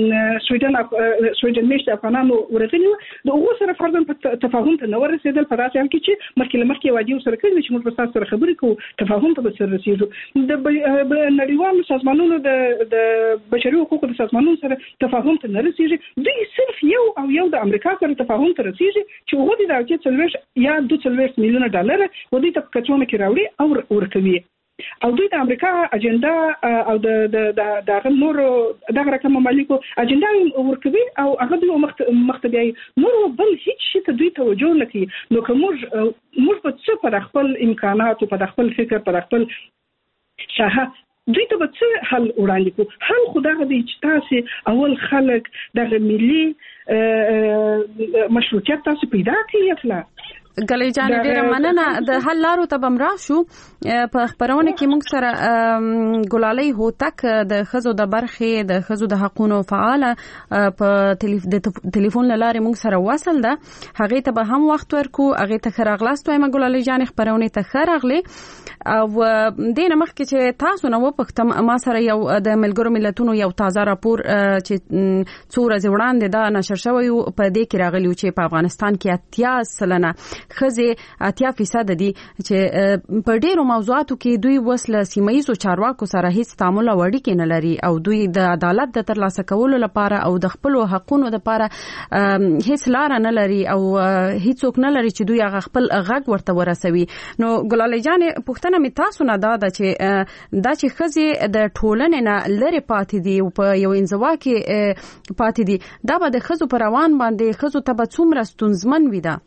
سویډن میشت افغانانو ورغلي د هغه سره فرضاً تفاهم ته نو رسیدل په داسې حال کې چې مخکې وادي سره کوي چې موږ تاسو سره خبرې کوو تفاهم ته سره رسیږو د نړیوالو سازمانونو د بشري حقوقو د سازمانونو سره تفاهم ته نرسیږي دوی صرف یو د امریکا سره تفاهم ته رسیږي چې هغه د دولت یا 2 میلیون ډالر ودی ته کچونه کې راوړي او ورکوي او دوی د امریکا اجنډا او د نور دغه رقم مملکو اجنډا ورکوي او هغه دوی مختبي نور بل هیڅ شي ته دوی توجه نه کوي نو کوم موږ په څه پر خپل امکانات او په خپل فکر پر خپل شاه دوی ته څه حل وړاندې کو حل خدای دې چې تاسو اول خلک د ملي مشروعیت تاسو پیدا کړئ ګلې جان ډیره مننه د حل لارو ته بم راشو په خبرونه کې موږ سره ګلالۍ هوتک د خزو د برخې د خزو د حقوقو فعاله په ټلیفون لاره موږ سره وصل ده هغه ته به هم وخت ورکو هغه ته خراغلاست وایم ګلالۍ جان خبرونه ته خراغلي او دینه مخکې چې تاسو نو پختم ما سره یو د ملګرو ملتونو یو تازه راپور چې څو ورځې وړاندې دا نشر شوی په دې کې راغلی چې په افغانستان کې 80% خزه 80% دي چې په ډیرو موضوعاتو کې دوی وسله سیمایي چارواکو سره هیڅ تعامل او اړیکې نه لري او دوی د عدالت د ترلاسه کولو لپاره او د خپل حقوقو لپاره هیڅ لار نه لري او هیڅوک نه لري چې دوی هغه خپل غږ ورته ورسوي نو ګلالۍ جان پښتنه می تاسو نه دا چې خزه د ټولنې نه لری پاتې دي او په یو انزوا کې پاتې دي دا به د خزو پر روان باندې خزو ته به څومره ستونزمن وي دا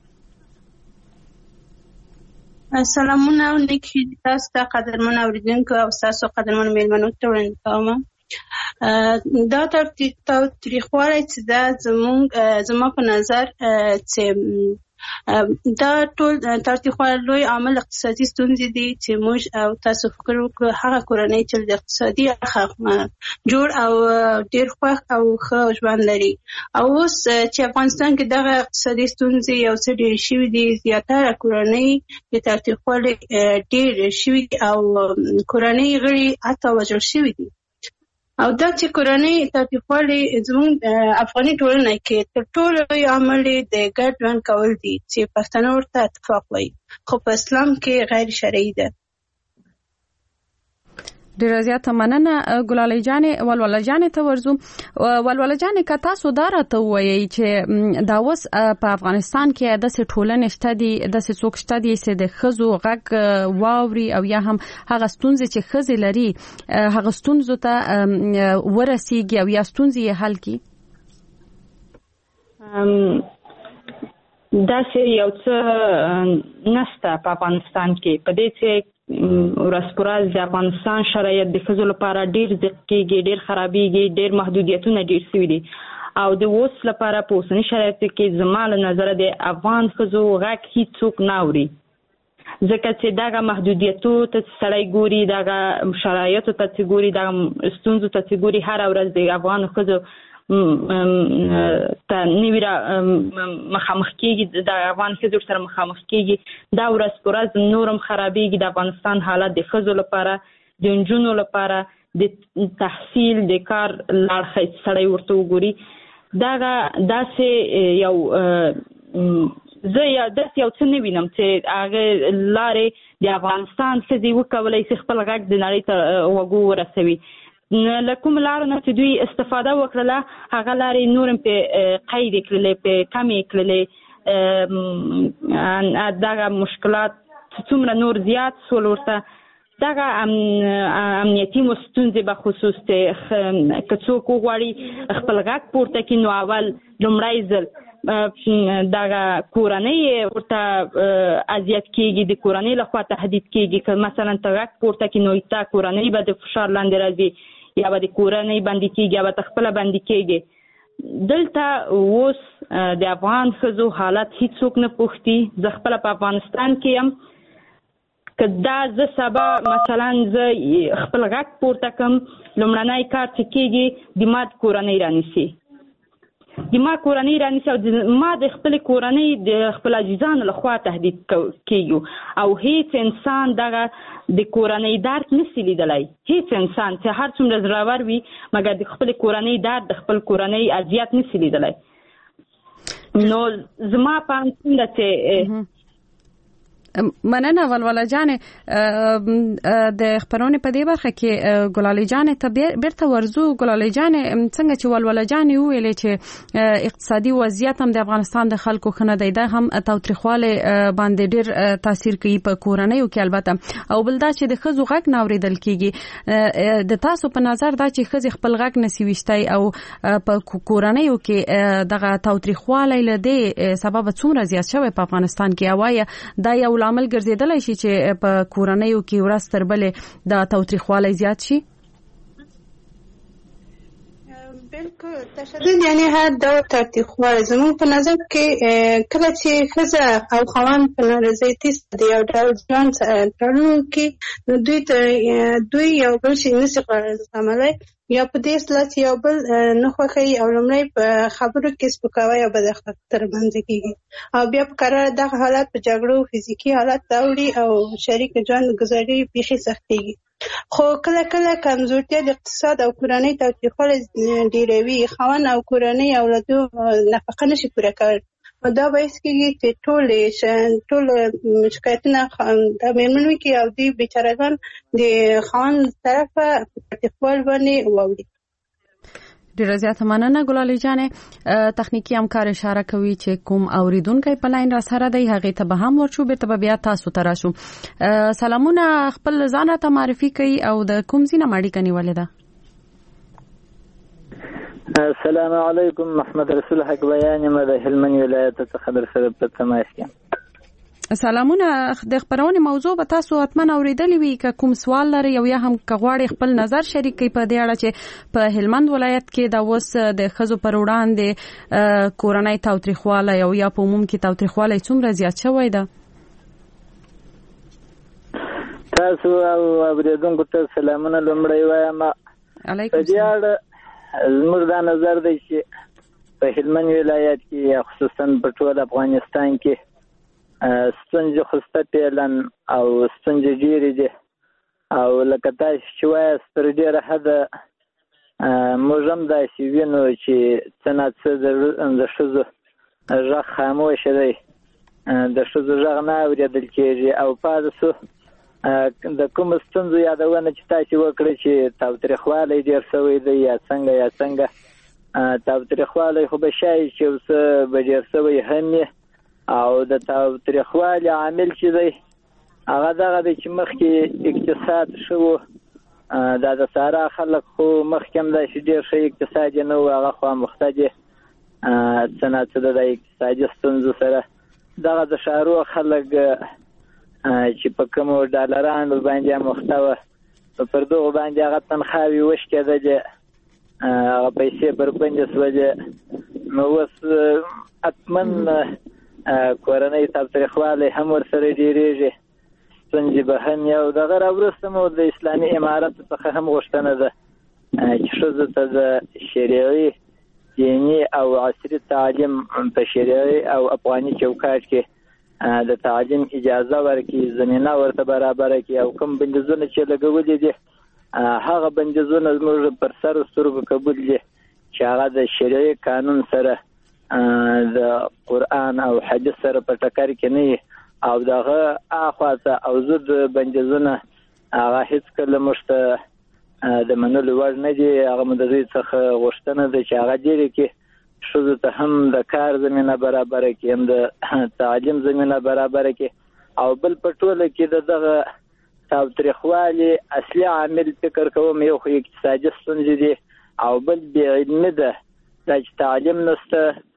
سلامونه نیکی تاسو ته قدرمن اوریدونکو او تاسو قدرمن میلمنو ته وړاندې کوم دا تاریخوالي چې دا زما په نظر چې دا ټول تاریخوالي لوی عامل اقتصادي ستونزې دي چې موږ او تاسو فکر وکړو هغه کورنۍ چې د اقتصادي جوړ او ډیر خوښ او ښه ژوند لري او اوس چې افغانستان کې دغه اقتصادي ستونزې یو څه ډېرې شوي دي زیاتره کورنۍ د تاریخوالي ډېر شوي او کورنۍ غړي حتی وژل شوي دي او دا چې کورنۍ تاریخوالي زموږ افغاني ټولنه کې تر ټولو لوی عامل د ګډ ژوند کول دي چې پښتانه ورته اتفاق وایي خو په اسلام کې غیر شرعي ده ډیره زیاته مننه ګلالۍ جانې ولوله جانې ته ورزو ولوله جانې که تاسو دا راته ووایئ چې دا اوس په افغانستان کې داسې ټولنې شته دي داسې څوک شته دي چې د ښځو غږ واوري او یا هم هغه ستونزې چې ښځې لري هغه ستونزو ته ورسیږي او یا ستونزې یې حل کړي داسې یو څه نشته په افغانستان کې په دې چې ورسپورز د افغانستان شرایط د ښځو لپاره ډیر ضیق کېږي ډیر خرابېږي ډیر محدودیتونه ډیر شوي دي او د اوس لپاره په اوسني شرایطو کې زما له نظره د افغان ښځو غږ هیڅوک نه اوري ځکه چې دغه محدودیتو ته سړی ګوري دغه شرایطو ته چې ګوري دغه ستونزو ته چې ګوري هره ورځ د افغان ښځو ته نوی مخامخ کېږي د افغان ښځو سره مخامخ کېږي دا ورځ په ورځ نورم خرابېږي د افغانستان حالت د ښځو لپاره د نجونو لپاره د تحصیل د کار لړ سړی ورته وګوري دغه داسې یو زه داسې یو څه نه وینم چې هغه لارې د افغانستان ښځې وکولی شي خپل غږ د نړۍ ته وګو ورسوي له کوم لارو نه چې دوی استفاده وکړله هغه لارې نور هم پې قید کړلې پې کمې کړلې دغه مشکلات څومره نور زیات سول ورته دغه امنیتي ستونزې به خصوص که څوک وغواړي خپل غږ پورته کړي نو اول لومړی ځل دغه کورنۍ ورته اذیت کېږي د کورنۍ لخوا تهدید کېږي که مثلا ته غږ پورته کړي نو تا کورنۍ به د فشار لاندې راځي یا به د کورنۍ بندي کېږي یا به ته خپله بندي کېږي دلته اوس د افغان ښځو حالت هیڅوک نه پوښتي زه خپله په افغانستان کې یم که دا زه سبا مثلا زه خپل غږ پورته کړم لومړنی کار چې کېږي د ما کورنۍ رانیسي او ما د خپل کورنۍ د خپل عزیزانو لخوا تهدید کېږي او هیڅ انسان دغه د کورنۍ درد نشي لیدلی هیڅ انسان چې هر څومره زړور وي مګر د خپل کورنۍ درد د خپل کورنۍ اذیت نشي لیدلی نو زما په اند چې مننه ولوله جانې د خبرونه په دې برخه کې ګلالۍ جانې ته بیرته ورزو ګلالۍ جانې څنګه چې ولوله جانې ویلې چې اقتصادي وضعیت هم د افغانستان د خلکو ښه نه دی دا هم تاوتریخوالی باندې ډېر تاثیر کوي په کورنیو کې البته او بل دا چې د ښځو غږ نه اورېدل کېږي د تاسو په نظر دا چې ښځې خپل غږ نشي ویشتی او په کورنیو کې دغه تاوتریخوالی له دې سببه څومره زیات شوی په افغانستان کې او آیا دا یو لامل ګرځیدلی شي چې په کورنیو کې ورځ تر بلې د تاوتریخوالی زیات شي بالکل تشدد یعنی هر ډول تاوتریخوالی زموږ په نظر کې کله چې ښځه او خاوند په نارضایتي د یو ډول ژوند تړون کې دوی یو بل شي نشي زغملی یا په دې اصطلاح چې یو بل نه خوښوي او لومړی په خبرو کې سپکاوی او بد اخلاقي ترمنځ کېږي او بیا په قرار دغه حالت په جګړو فزیکي حالت راوړي او شریک ژوند ګزاري بیخي سختېږي. خو کله کله کمزورتیا د اقتصاد او کورنۍ تاوتریخوالی ډېروي، خاوند او کورنۍ اولادو نفقه نشي پوره کولی. دا باعث کېږي چې ټول شکایتونه د مېرمنو کې او دوی بیچارهګان د خاوند طرفه په تاوتریخوالي باندې واوړي. ډیره زیاته مننه ګلالۍ جانې. تخنیکی همکار اشاره کوي چې کوم اوریدونکو په لاین را سره دی هغه ته به هم ورچو به ته بیا تاسو ته راشو. سلامونه، خپل ځان ته معرفي کړئ او د کوم ځای نه اړیکه نیولې ده؟ السلام علیکم، محمد رسول حق بیان یم د هلمند ولایت څخه در سره په تماس یم. سلامونه. د خبرونه موضوع به تاسو حتما اوریدلې وي که کوم سوال لري او یا هم کغواړي خپل نظر شریک کړئ په دې اړه چې په هلمند ولایت کې دا وس د ښځو پر وړاندې کورنۍ تاوتریخوالی او یا په عموم کې تاوتریخوالی څومره زیات شوی ده؟ تاسو او اوریدونکو ته سلامونه لومړی وایم. علیکم السلام. زموږ دا نظر دی چې په هلمند ولایت کې خصوصا په ټول افغانستان کې ستونزې خسته پیلن او ستونزې ډېرې دي او لکه تاسو چې وایاست تر ډېره حده موږ هم داسې وینو چې څه ناڅه د ښځو غږ خاموشه دی، د ښځو غږ نه اورېدل کېږي او پاتې شو د کومو ستونزو یادونه چې تاسو وکړئ چې تاوتریخوالی ډېر شوی دی یا څنګه تاوتریخوالی خو به شایي چې اوس به ډېر شوی هم وي او د تاوتریخوالي عامل چې دی هغه دغه دی چې مخکې اقتصاد ښه و، دا د سارا خلک خو مخکې هم داسې ډېر ښه اقتصاد یې نه و، هغه خوامخته دي څه ناڅه د اقتصادي ستونزو سره. دغه د ښارو خلک چې په کومو ډالرانو باندې مخته وه پر دغو باندې هغه تنخواوې وشکېدلې، هغه پیسې بربنډې شولې، نو اوس حتما کورنۍ تاوتریخوالی هم ورسره ډېرېږي، ستونزې به هم یو دغه راوروسته مو د اسلامي امارت څخه هم غوښتنه ده چې ښځو ته د شرعي دیني او عصري تعلیم په شرعي او افغاني چوکاټ کې د تعلیم اجازه ورکړي، زمینه ورته برابره کړي او کوم بندیزونه چې لګولي دي هغه بندیزونه زموږ پر سر سترګو قبول دي چې هغه د شرعي قانون سره د قرآن او حدیث سره په ټکر کې نه وي او دغه اخواته او زود بندیزونه هغه هیڅکله موږ ته د منلو وړ نه دي. هغه مو د دوی څخه غوښتنه ده چې هغه ډېرې کې ښځو ته هم د کار زمینه برابره کړي، هم د تعلیم زمینه برابره کړي او بل په ټوله کې دغه تاوتریخوالي اصلي عامل فکر کوم یو خو اقتصادي ستونزې دي او بل بې علمي ده، دا چې تعلیم نشته،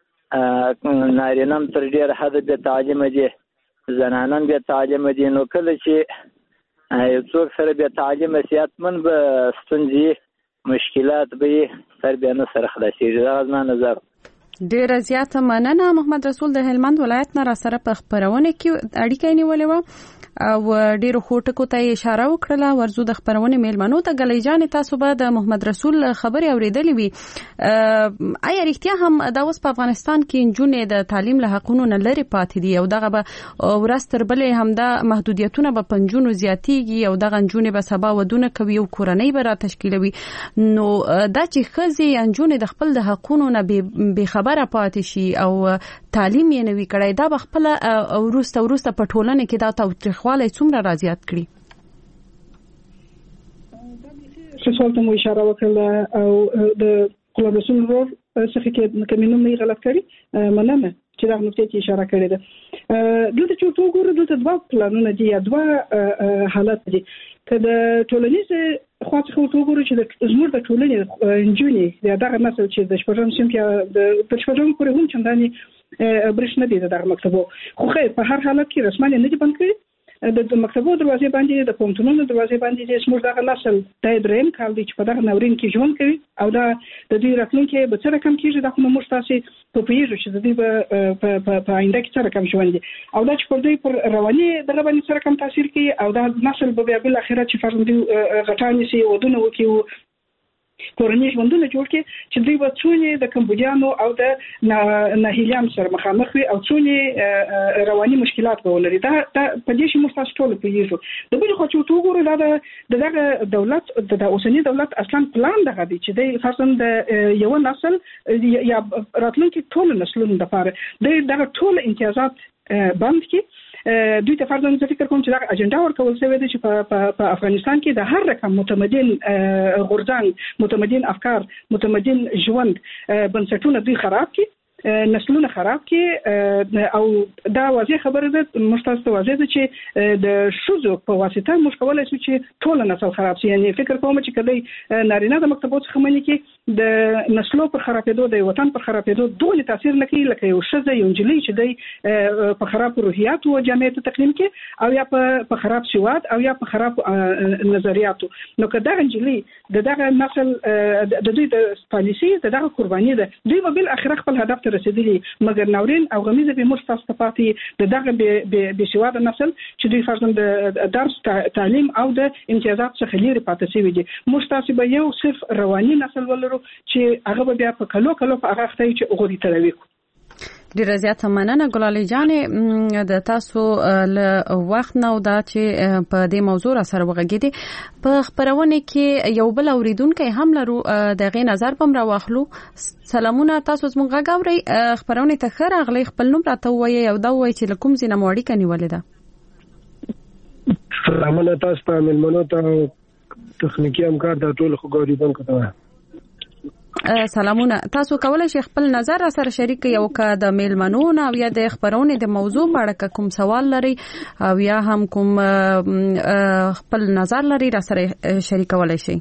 نارینه هم تر ډېره حده بې تعلیمه دي، زنانه هم بې تعلیمه دي، نو کله چې یو څوک سره بې تعلیمه شي حتما به ستونزې مشکلات به یې سر بیا نه سره خلاصېږي. دا زما نظر. ډیره زیاته مننه. محمد رسول د هلمند ولایت نه را سره په خبرونه کې اړیکه نیولې و او ډیرو خوټکو ته اشاره وکړه. ورزو د خبرونه میلمنو ته ګلۍ جان تاسو به د محمد رسول خبري اوریدلې وي. آیا رښتیا هم دا اوس په افغانستان کې نجونې د تعلیم له حقونو نه لري پاتې دي او دغه به ورستر بلې هم د محدودیتونه به پنځونو زیاتېږي او دغه نجونې به سبا ودونه کوي او کورنۍ به را تشکیلوي؟ نو دا چې ښځې نجونې د خپل د حقونو نه بې خبره پاتې شي او تعلیم یې نوي کړی، دا به خپل وروسته په ټولنه کې دا تاوتریخوالی څومره را زیات کړي؟ سوال ته مو اشاره وکړه او د غلام رسول ورور څخه کې کمینو مې غلط کړی، مننه چې دا نقطه ته اشاره کړې ده. دلته چې وګورو دلته دوه پلانونه دي یا دوه حالت دي. که د ټولنیز خوا څخه وګورو چې زموږ د ټولنې نجونې دغه نسل چې د شپږم صنف یا د شپږم پورې هم چندانې برېښنا دي دغه مکتبو، خو خیر په هر حالت کې رسمانه نه دي بند کړي د مکتبو دروازې باندې د پوهنتونونو دروازې باندې چې موږ دغه نسل د دریم کال دی چې په دغه ناورین کې ژوند کوي او دا د دې راتلونکي به څه رقم کیږي دا موږ تاسو په پیژو چې د دې په آینده کې څه رقم ژوند او دا چې پر دې پر رواني دغه باندې څه رقم تاثیر کوي او دا نسل به بیا بل اخرت چې فرض غټانې سي ودونه وکي کورنۍ ژوندونه جوړ کړي چې دوی به څونې د کمبودیانو او د ناهیلیان سره مخامخ وي او څونې رواني مشکلات به ولري دا په دې شی موږ تاسو ټول پیژو د بل خو چې وګورو دا دغه دولت د اوسنی دولت اصلا پلان دغه دی چې د فرضاً د یو نسل یا راتلونکي ټول نسلونو لپاره دغه ټول امتیازات بند کی دوی ته فرضاً فکر کوم چې دا اجنډا ورکول شوی دی چې په افغانستان کې د هر رقم متمدن غورځنګ متمدن افکار متمدن ژوند بنسټونه دوی خراب کی نسلونه خراب کی او دا واضح خبره ده مستاسو واضح ده چې د شوزو په واسطه موږ کولای شو چې ټول نسل خراب شي یعنی فکر کوم چې کله نارینه د مکتبو څخه منی کې د نسلو پر خرابېدو د وطن پر خرابېدو دوه تاثیر نه کوي لکه یو شزه یو جلی چې د په خراب روحیات او جامعه تقلیم کې او یا په خراب سواد او یا په خراب نظریاتو نو کدا جلی دغه نسل د دوی د پالیسي دغه قرباني ده دوی به بل اخر خپل هدف رسیدلی مګر ناورین او غمیزه به مستاسو پاتې دغه به سواد نسل چې دوی فرضاً د درس تعلیم او د امتیازات څخه لري پاتې شوی دي مستاسو به یو صرف رواني نسل ولرو چې هغه بیا په کلو په هغه ختای چې وګوري تلوي ډیره زیاته مننه ګلالي جانې د تاسو له وخت نو دا چې په دې موضوع سره وغږیدي په خبرونه کې یو بل اوریدونکو هم لرو د غي نظر پم را واخلو سلامونه تاسو زموږ غاوري خبرونه ته خیر اغلی خپل نوم راته وایي او دا وایي چې لکم زینه موړی کني ولیدا سلامونه تاسو ته ملمنو ته تخنیکی همکار د ټول خبرېدونکو ته سلامونه تاسو کولای شئ خپل نظر سره شریک یو کا د میلمنون او یا د خبرونه د موضوع په اړه کوم سوال لري او یا هم کوم خپل نظر لري را سره شریکولای شئ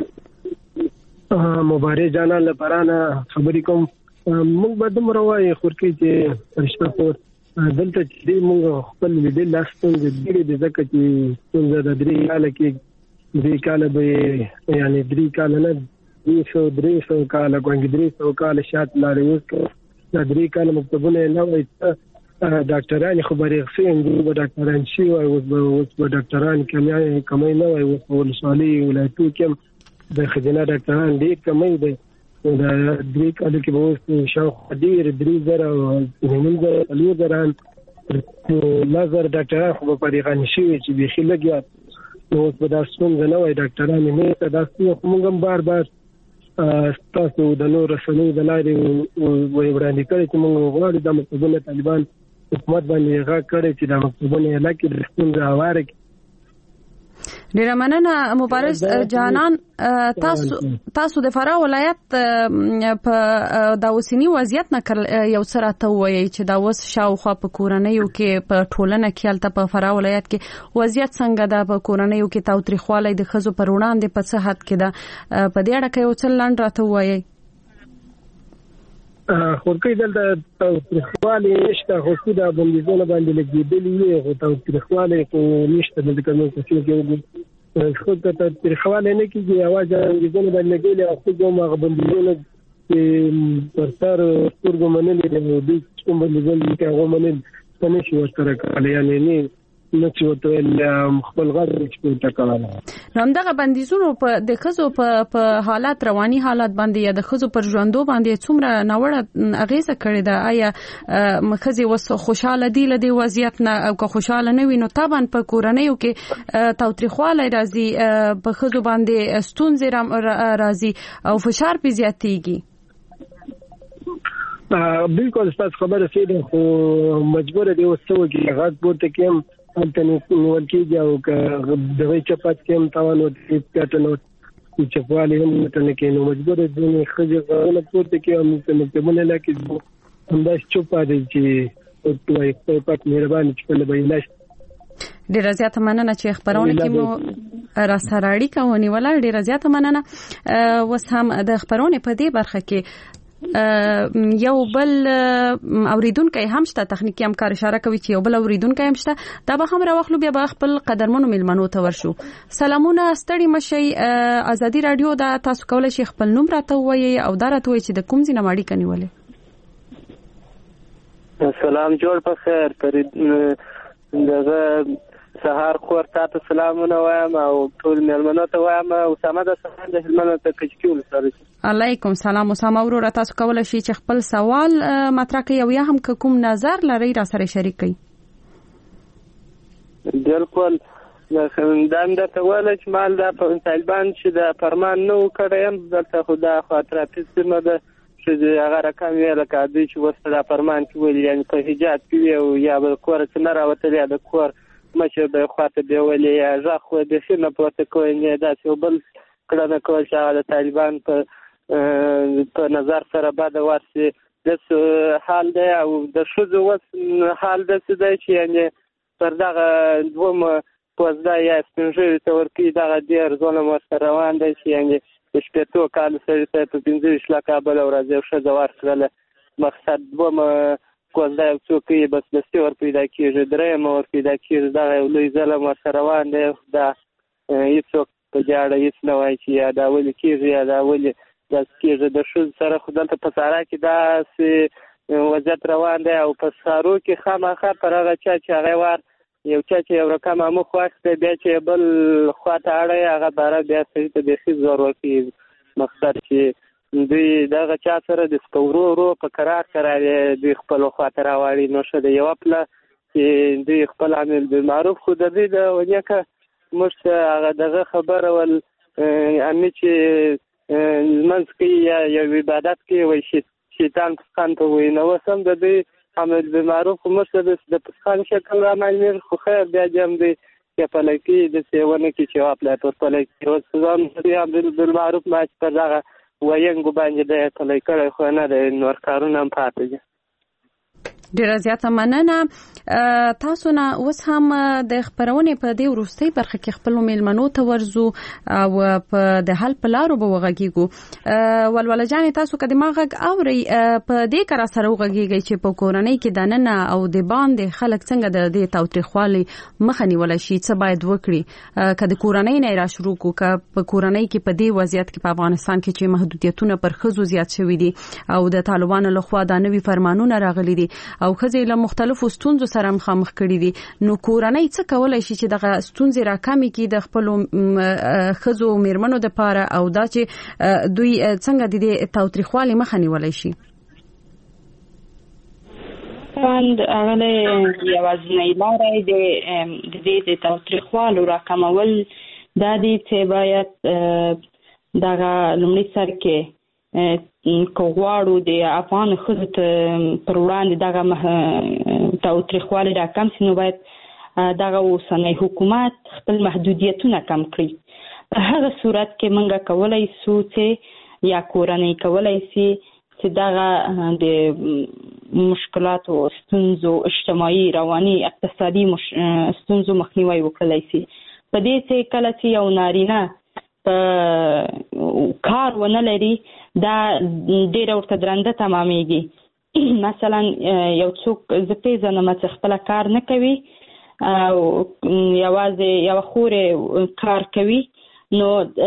مبارک جانان لپاره خبرې کوم موږ به دومره وایي خورکې چې رښتیا خور دلته چې موږ خپل لیدل لاستون د دې ځکه چې څنګه د درې کال کې درې کال به یعنی درې کال نه 300 کال کوانګ 300 کال شات لاري وکړه د درې کال مکتبونه نه وای ډاکټران خبرې خسين دي ډاکټران شي او اوس ډاکټران کمای نه وای اوس ولسوالي ولایتو کې د خزانه ډاکټران ډېر کمای دي د درې کال کې به اوس شاو ډېر 3000 او نیم دران لازر ډاکټران خو په پریغان شي چې به خلګیا نو په داسې څنګه نه وای ډاکټران نه تاسو موږ بار تاسو د نور رسنۍ د لارې وړاندې کړی چې موږ غواړو د مکتبونو طالبان حکومت باندې غږ کړی چې د مکتبونو علاقې د ستونزې هواره کړي ډیره مننه مبارز جانان تاسو د فراه ولایت په د اوسنی وضعیت نه یو سره ته وایي چې دا وس شاوخوا په کورنیو کې په ټولنه کې الته په فراه ولایت کې وضعیت څنګه ده په کورنیو کې تاوتریخوالی د خزو پر وړاندې په څه حد کې ده په دې اړه کې یو څه لاندې راته وایي خورکې دلته تاوتریخوالی نشته خو دا بندیزونه باندې لګېدلي خو تاوتریخوالی خو نشته د کومو څه کې خو ته تاوتریخوالی نه کېږي اواز بندیزونه باندې لګېدلي او خو کوم هغه بندیزونه چې پر سر سترګو منلي دي کوم بندیزونه چې هغه منل څه نشي ورسره کولی یعنی نه چې وته خپل غږ چې تکاله نو دغه بندیزونو په د خزو په حالات رواني حالات باندې یا د خزو پر ژوندو باندې څومره ناوړه اغیزه کړې ده آیا مخزي وس خوشاله دي لدی وضعیت نه او که خوشاله نه وي نو طبعا په کورنیو کې تاوتریخوالی راځي په خزو باندې ستونزې راځي او فشار په زیاتېږي بالکل تاسو خبره سیده خو مجبور دی وسو کې غږ پورته کېم انته نو کېږي او دغه چپات کې تاوان او پیټنو چې په اړه هم ته کې نو مجبور دي خځه غوړه پورته کې هم څه مکتبونه لکه همداش چوپا دي چې په پات مهرباني چې په لبیلاش ډیره زیاته مننه چې خبرونه کې مو را سره اړیکه ونیوله ډیره زیاته مننه وس هم د خبرونه په دې برخه کې یو بل اوریدونکو هم شته تخنیکی همکار اشاره کوي چې یو بل اوریدونکو هم شته دا به هم راوخلو بیا به خپل قدرمنو ملمنو ته ورشو. سلامونه ستړي مشي ازادي رادیو دا تاسو کولای شئ خپل نوم راته ووایي او دا راته ووایي چې د کوم ځای نه اړیکه نیولې. سلام جوړ په خیر فرید دغه سهار خور تاسو سلامونه وایم او ټول مېلمنو ته وایم اسامه د سهار د هلمند ته کچکول سره. علیکم سلام اسامه ورور تاسو کولای شئ چې خپل سوال مطرح کړئ او یا هم کوم نظر لرئ را سره شریک کړئ. بالکل دا د تواله چې مال د طالبان چې د فرمان نو کړم دلته خدا خاطرات سیمه ده چې هغه رقم یې لکه دوی چې وسته د فرمان کې ویل یعنی په حجاب کې او یا به کور څنګه راوتل یا د کور مشه به خاطر دی ولې یا ځخ و د شنه پروت کوي نه داسې بل کړه کول چې د طالبان په نظر سره بعد ورسي د حال دی او د شذ وس حال د څه دی چې یعنی پر دغه دوم پوزدا یا سپنجوي تور کې دغه ډیر ظلم ورسره روان دی چې یعنی د شپږ کال سره په 15 لک کابل او راځي شذ ورسره مقصد دوم کوزدا یو څوک بس د ستور پیدا کیږي درې مور پیدا کیږي دا یو لوی ظلم ورسره روان دی دا هیڅ په جاړه هیڅ نه وایي چې دا ولې کیږي دا ولې د کیږي د شذ سره خدای ته په سارا کې دا وضعیت روان دی او په سارو کې خامخا پر هغه چې هغه ور یو چې یو رقم مو خوښته بیا چې بل خواته اړه هغه بار بیا څه ته د خې ضرورت مقصد چې دوی دغه چا سره د سپورو په قرار د خپل خاطر واړي نو شه د یو خپل چې دوی خپل عمل بالمعروف خو د دې د ونیکه مش هغه دغه خبره ول امي چې منځ کې یا عبادت کې وای شیطان څنګه ته وای نو سم د دې عمل بالمعروف مش د پسخان شکل عمل خو خیر بیا جام دی چې په لکه د سیونه کې چې خپل په لکه او ځان دې عمل بالمعروف ما چې دغه وینګو باندې د تلای کړه خو نه د نور کارونه هم پاتې دي. ډیره زیاته مننه تاسو نه اوس هم د خبرونه په دې وروستۍ برخه کې خپل میلمنو ته ورزو او په د حل په لارو به وغږیږو. ولوله جان تاسو کدي ما غږ اوري په دې کار سره وغږیږي چې په کورنۍ کې دننه او د باندې خلک څنګه د دې تاوتریخوالي مخه نیول شي څه باید وکړي کله کورنۍ نه را شروع کو ک په کورنۍ کې په دې وضعیت کې په افغانستان کې چې محدودیتونه پر خزو زیات شوي دي او د طالبانو لخوا د نوي فرمانونه راغلي دي او خزې له مختلفو ستونزو سره مخامخ کړي دي نو کورنۍ څه کولای شي چې دغه ستونزې راکمې کړي د خپل خزو میرمنو د پاره او دا چې دوی څنګه د تاوتریخوالي مخه نیولای شي. هغه یوازینۍ لاره د دې تاوتریخوالو راکمول دا دي چې باید دغه لومړي سر کې کوغواړو د افغان خزو پر وړاندې دغه تاوتریخوالي راکم شي نو باید دغه اوسنی حکومت خپل محدودیتونه کم کړي. په هغه صورت کې موږ کولای شو چې یا کورنۍ کولای شي چې دغه د مشکلاتو ستونزو اجتماعي رواني اقتصادي ستونزو مخنیوي وکړي شي. په دې چې کله چې یو نارینه په کار ونه لري دا ډېر ورته درنده تمامېږي. مثلا یو څوک زه پیژنم چې خپل کار نه کوي او یوازې یو خورې کار کوي نو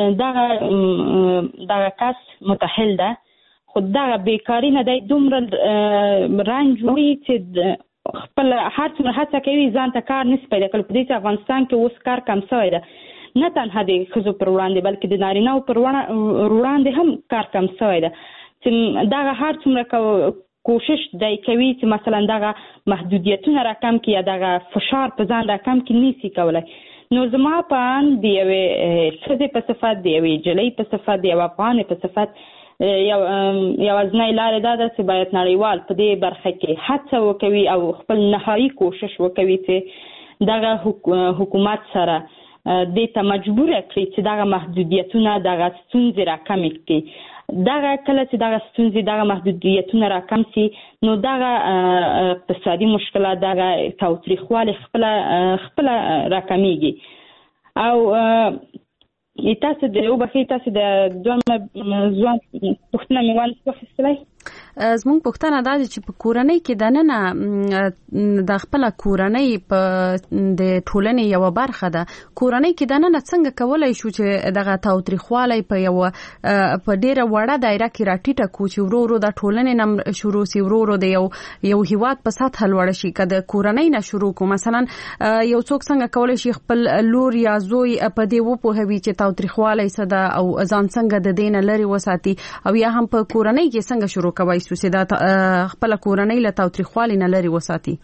دغه کس متحل ده خو دغه بیکاری نه دی دومره رنج وړي چې خپل هر څومره هڅه کوي ځان ته کار نشي پیدا کړی. په دې چې افغانستان کې اوس کار کم شوی ده نه تنها د ښځو پر وړاندې بلکې د نارینه‌و پر وړاندې هم کار کم شوی ده چې دغه هر څومره کوشش دی کوي چې مثلا دغه محدودیتونه راکم کړي یا دغه فشار په ځان راکم کړي نشي کولی. نو زما په اند د یوې ښځې په صفت د یوې نجلۍ په صفت د یوې افغانې په صفت یوازینۍ لاره دا ده چې باید نړیوال په دې برخه کې هڅه وکوي او خپل نهایي کوشش وکوي چې دغه حکومت سره دې ته مجبور کړي چې دغه محدودیتونه دغه ستونزې راکمې کړي. دغه کله چې دغه ستونزې دغه محدودیتونه راکم شي نو دغه اقتصادي مشکلات دغه تاوتریخوالي خپل راکمېږي او تاسو د یو بخې تاسو د دوه ځوان پښتنه میوان وخصلای زموږ پښتنه دا چې په کورنۍ کې دننه د خپل کورنۍ په د ټولنې یو برخه ده کورنۍ کې دننه څنګه کولای شو چې دغه تاوتریخوالی په یو په ډیره وړه دایره کې راټیټه کو چې ورو د ټولنې نم شروع سی ورو د یو هیواد په سطح لوړ شي کده کورنۍ نه شروع کو مثلا یو څوک څنګه کولای شي خپل لور یا زوی په دې وپوهوي چې تاوتریخوالی څه ده او ځان څنګه د دینه لري وساتي او یا هم په کورنۍ کې څنګه شروع کوي چې دا خپل کورنۍ له تاوتریخوالي نه لري وساتي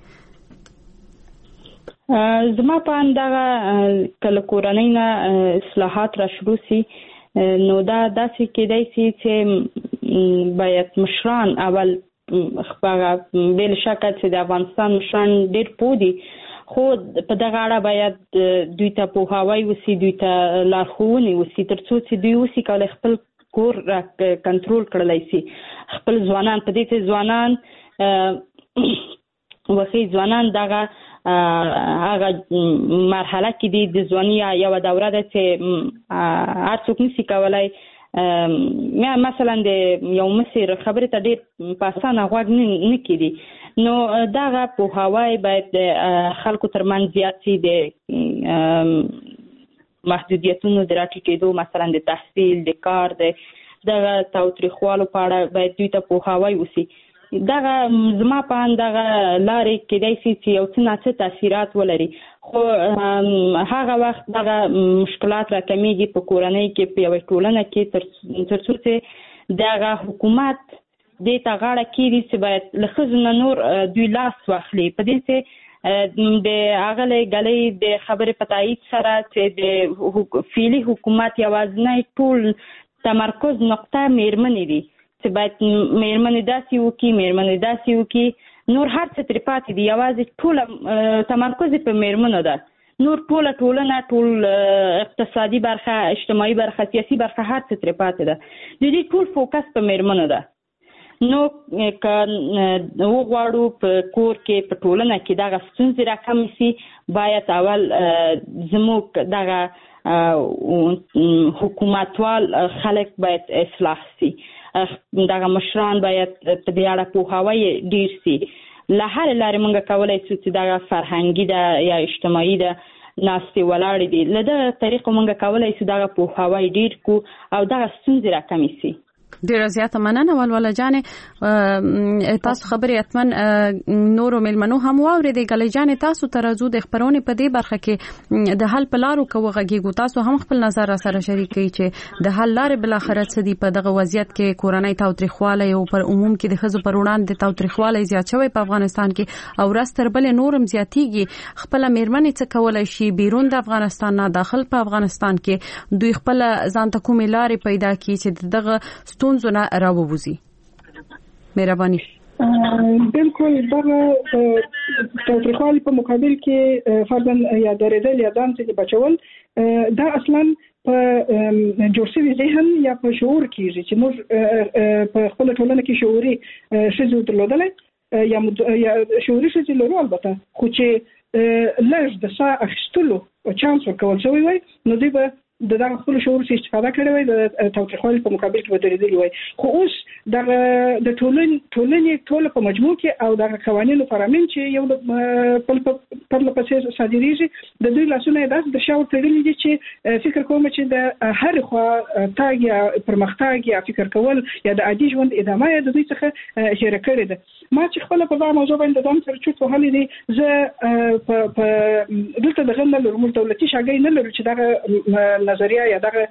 زما په اندازه کله کورنۍ نه اصلاحات را شروع سي نو دا داسې کېدای شي چې باید مشران اول خپل بل شکه چې د افغانستان مشران ډېر پودي خو په دغه اړه باید دوی ته پوهاوی وسی دوی ته لارښوونې وسی ترڅو چې دوی وسی کولای خپل کور را کنټرول کړلای شي خپل ځوانان په دې چې ځوانان وخی ځوانان دغه هغه مرحله کې د ځواني یو دوره ده چې هر څوک نشي کولای مثلا د یو مسیر خبره ته ډېر په اسانه غوږ نه کیدي نو دغه پوهاوی باید خلکو ترمنځ زیات شي د محدودیتونو د راټیټېدو مثلا د تحصیل د کار د تاوتریخوالو په اړه باید دوی ته پوهاوی وسی دغه زما په اندازه لارې کېدای شي چې یو څه ناڅه تاثیرات ولري خو هغه وخت دغه مشکلات راکمیږي په کورنۍ کې په یوه ټولنه کې ترڅو چې دغه حکومت دې ته غاړه کېږدي چې باید له ښځو نه نور دوی لاس واخلي په دې چې د اغلې غلې د خبرې په تایید سره چې د فعلي حکومت یوازینی ټول تمرکز نقطه میرمنې دي چې باید میرمنې داسې وکړي نور هر څه ترې پاتې دي یوازې ټول تمرکز په میرمنو ده نور ټولنه ټول اقتصادي برخه اجتماعي برخه سیاسي برخه هر څه ترې پاتې ده د دې ټول فوکس په میرمنو ده نو که وغواړو په کور کې په ټولنه کې دغه ستونزې راکم شي باید اول زموږ دغه حکومتوال خلک باید اصلاح شي دغه مشران باید په دې اړه پوهاوی ډیر شي له هر لارې موږ کولای شو چې دغه فرهنګي ده یا اجتماعي ده ناستې ولاړې دي له دغه طریقو موږ کولای شو دغه پوهاوی ډیر کو او دغه ستونزې راکم شي ډیره زیاته مننه ولوله جانې تاسو خبرې اتمن نورو ملمنو هم واورېدې ګلې جانې تاسو ته راځو د خبرونې په دې برخه کې د حل په لارو کوو غږیږو تاسو هم خپل نظر را سره شریک کړئ چې د حل لارې بل اخرت څه دي په دغه وضعیت کې کورنۍ تاوتریخوالی او پر عموم کې د ښځو پر وړاندې تاوتریخوالی زیات شوی په افغانستان کې او ورځ تر بلې نورم زیاتیږي خپل میرمنې څه کولای شي بیرون د افغانستان نه داخل په افغانستان کې دوی خپل ځان ته کومې لارې پیدا کړي چې دغه ستونزونه راووځي مهرباني بالکل دغه تاوتریخوالي په مقابل کې فرضاً یا درېدل یا ځان څخه بچول دا اصلاً په جوړ شوی ذهن یا په شعور کېږي چې موږ په خپل ټولنه کې شعوري ښځې درلودلای یا شعوري ښځې لرو البته خو چې لږ د ساه اخیستلو چانس ورکول شوی وای نو دوی به د دغه خپل شعور څخه استفاده کړې وای د تاوتریخوالي په مقابل کې ودرېدلی وای خو اوس د ټولنې ټول په مجموع کې او د قوانینو فرامین چې یو پر لپسې صادریږي د دوی لاسونه داس د شاور تړلې دي چې فکر کوم چې د هر خوا تاګ یا پرمختګ یا فکر کول یا د عادي ژوند ادامه د دوی څخه هیر کړی ده ما چې خپل په دا موضوع باندې ځم سره چوت وهلې دي زه په دلته د غنډه لرم دولتي شاګي نه لرو چې دغه نظریه یا دغه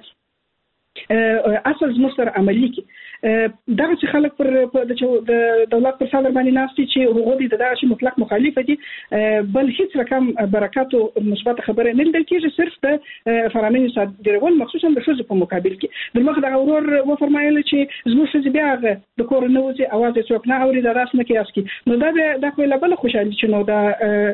اصل مستر عملی کی دغه چې خلک پر د دولت پر صدر باندې ناستي چې هغه د دغه مطلق مخالف دي بل هیڅ رقم برکات او مثبت خبره نه لیدل کېږي صرف د فرامین صادرول مخصوصا د شوز په مقابل کې د مخ د اورور و فرمایل چې زموږ شوز بیا د کور نه وځي اواز څوک نه اوري د راس نه کیاس کی نو دا د خپل بل خوشالي چې نو دا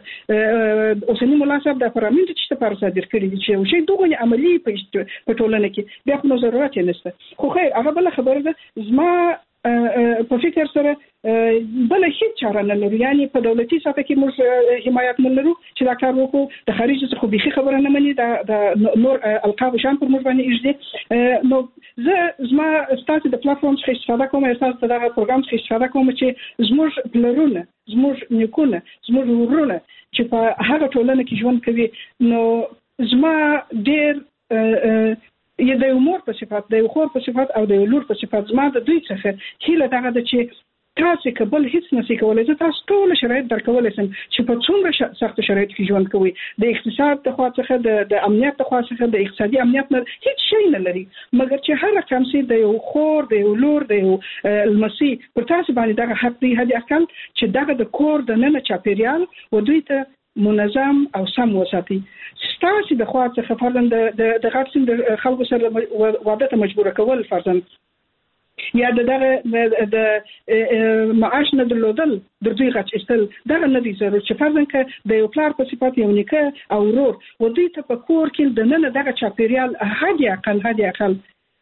اوسنی مناسب د فرامین چې په صادر کړی دي چې شی دغه عملی په ټولنه کې بیا خو ضرورت نشته خو خیر هغه بل خبره ده زما په فکر سره بل هیڅ چاره نه لرو، یعنی په دولتي سطح کې موږ حمایت نه لرو چې دا کار وکړو، د خارج څخه بيخي خبره نه مني، د نور القاب شان پر موږ باندې اجازه. نو زما ستاسو د پلیټفارم څخه استفاده کوم، ستاسو د پروګرام څخه استفاده کوم چې زموږ پلرونه، زموږ نیکونه، زموږ ورونه چې په هغه ټولنه کې ژوند کوي، نو زما ډېر د یو مور په صفات، د یو خور په صفات او د یو لور په صفات زما د دوی څخه هیله دغه ده چې تاسو کبل هیڅ نشئ کولای، زه تاسو ټول شرایط درکولای سم چې په څومره سخت شرایط کې ژوند کوي، د اقتصاد د خوا څخه، د امنیت د خوا څخه، د اقتصادي امنیت نه هیڅ شی نه لري، مګر چې هر رقم سي د یو خور، د یو لور، د یو لمسي پر تاسو باندې دغه حق دی، هدي اقل چې دغه د کور د نن چاپیریال و دوی ته منظم او سم وساتي. ستاسو د خوا څخه فرضاً د غټ سیم د خلکو سره واده ته مجبور کول، فرضاً یا د معاش نه درلودل، د دوی غچ استل، دغه نه دي ضرور چې فرضاً که د یو پلار په صفات یو نیکه او ورور و دوی ته په کور کې د نن دغه چاپیریال هدي اقل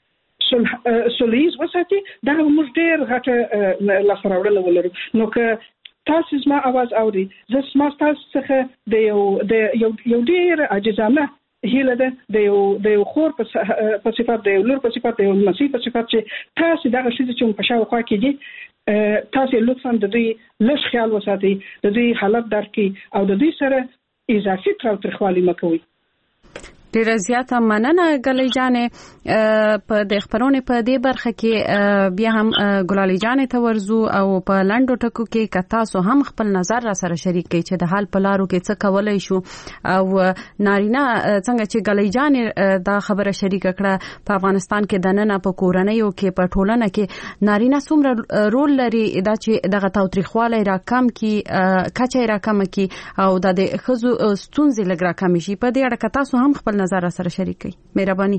سوليز وساتي، دغه موږ ډېر غټه لاسته راوړنه ولرو. نو که تاسو زما आवाज اوري، زه سم تاسو څخه د یو ډېر عاجزانه هیله ده د یو خور په صفات، د یو لور په صفات، د یو مسیح په صفات چې تاسو دغه شی چې په شاوخوا کې دي تاسو لطفاً د دوی لږ خیال وساتئ، د دوی حالت درک کړئ او د دوی سره اضافي تاوتریخوالي مه کوئ. ډیره زیاته مننه ګلۍ جانې. په د خبرونه په دې برخه کې بیا هم ګلالۍ جانې ته ورزو او په لنډو ټکو کې کتا سو هم خپل نظر را سره شریک کړي چې د حال په لارو کې څه کولای شو، او نارینه څنګه چې ګلۍ جانې دا خبره شریک کړه په افغانستان کې د نن په کورنیو کې په ټولنه کې نارینه څومره رول لري دا چې دغه تاوتریخوالی راکم کی، کچې راکم کی او د ښځو ستونزې لږ راکم شي. په دې اړه کتا سو هم خپل نظر سره شریک کړئ. مهرباني.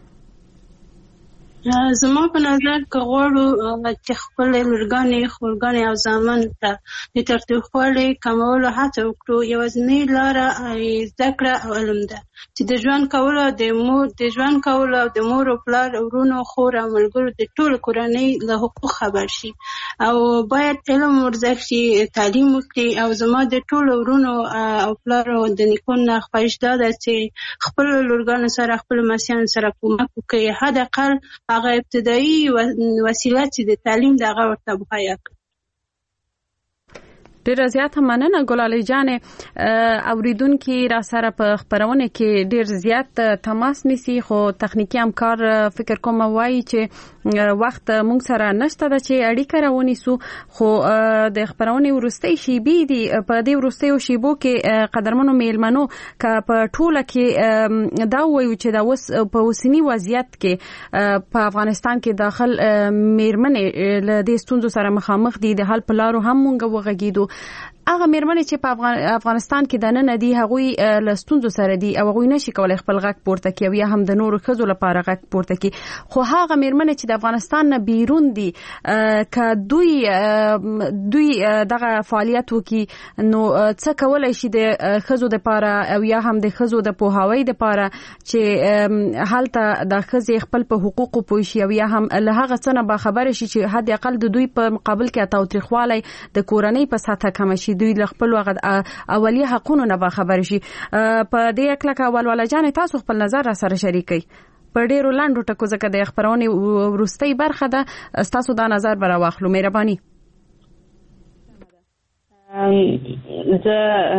زما په نظر که غواړو چې خپل لورګانې، خورګانې او زامن ته د تاوتریخوالي کمولو هڅه وکړو، یوازینۍ لاره زده کړه او علم ده چې د ژوند کولو او د مور او پلار، ورونو، خور او ملګرو د ټولو کورنۍ له حقوق خبر شي او باید علم ورزده شي، تعلیم وکړي. او زما د ټولو ورونو او پلارو د نیکونو خواهش دا ده چې خپل لورګانو سره، خپل مسیانو سره کومک وکړي، حد اقل هغه ابتدایي وسیله چې د تعلیم دغه ورته مهیا کړي. ډیره زیاته مننه ګلالۍ جانې. اوریدونکو را سره په خبرونه کې ډیر زیات تماس نیسي، خو تخنیکی همکار فکر کوم وایي چې وخت مونږ سره نشته د چې اړیکه راونیسو، خو د خبرونه ورستۍ شیبې دي. په دې ورستیو شیبو کې قدرمنو میلمنو که په ټوله کې دا وایو چې دا اوس په اوسنی وضعیت کې په افغانستان کې داخل میرمنې له دې ستونزو سره مخامخ دي، د حل په لارو هم مونږ وغږیدو. هغه میرمنې چې په افغانستان کې د نن دي هغوی له ستونزو سره دي او هغوی نشي کولای خپل غږ پورته کړي یا هم د نورو ښځو لپاره غږ پورته کړي، خو هغه میرمنې چې د افغانستان نه بیرون دي که دوی دغه فعالیت وکړي، نو څه کولای شي د ښځو لپاره او یا هم د ښځو د پوهاوي لپاره چې هلته د ښځې خپل په حقوقو پوه شي او یا هم له هغه څه نه باخبره شي چې حد اقل د دوی په مقابل کې تاوتریخوالی د کورنۍ په سطح کم شي، دوی له خپل اولیه حقونو نه باخبر شي. په دې کلکه ولوله جان تاسو خپل نظر را سره شریک کړئ. په ډیرو لاندو ټکو ځکه د خبرونه ورستۍ برخه ده، تاسو دا نظر به راواخلو. مهرباني. زه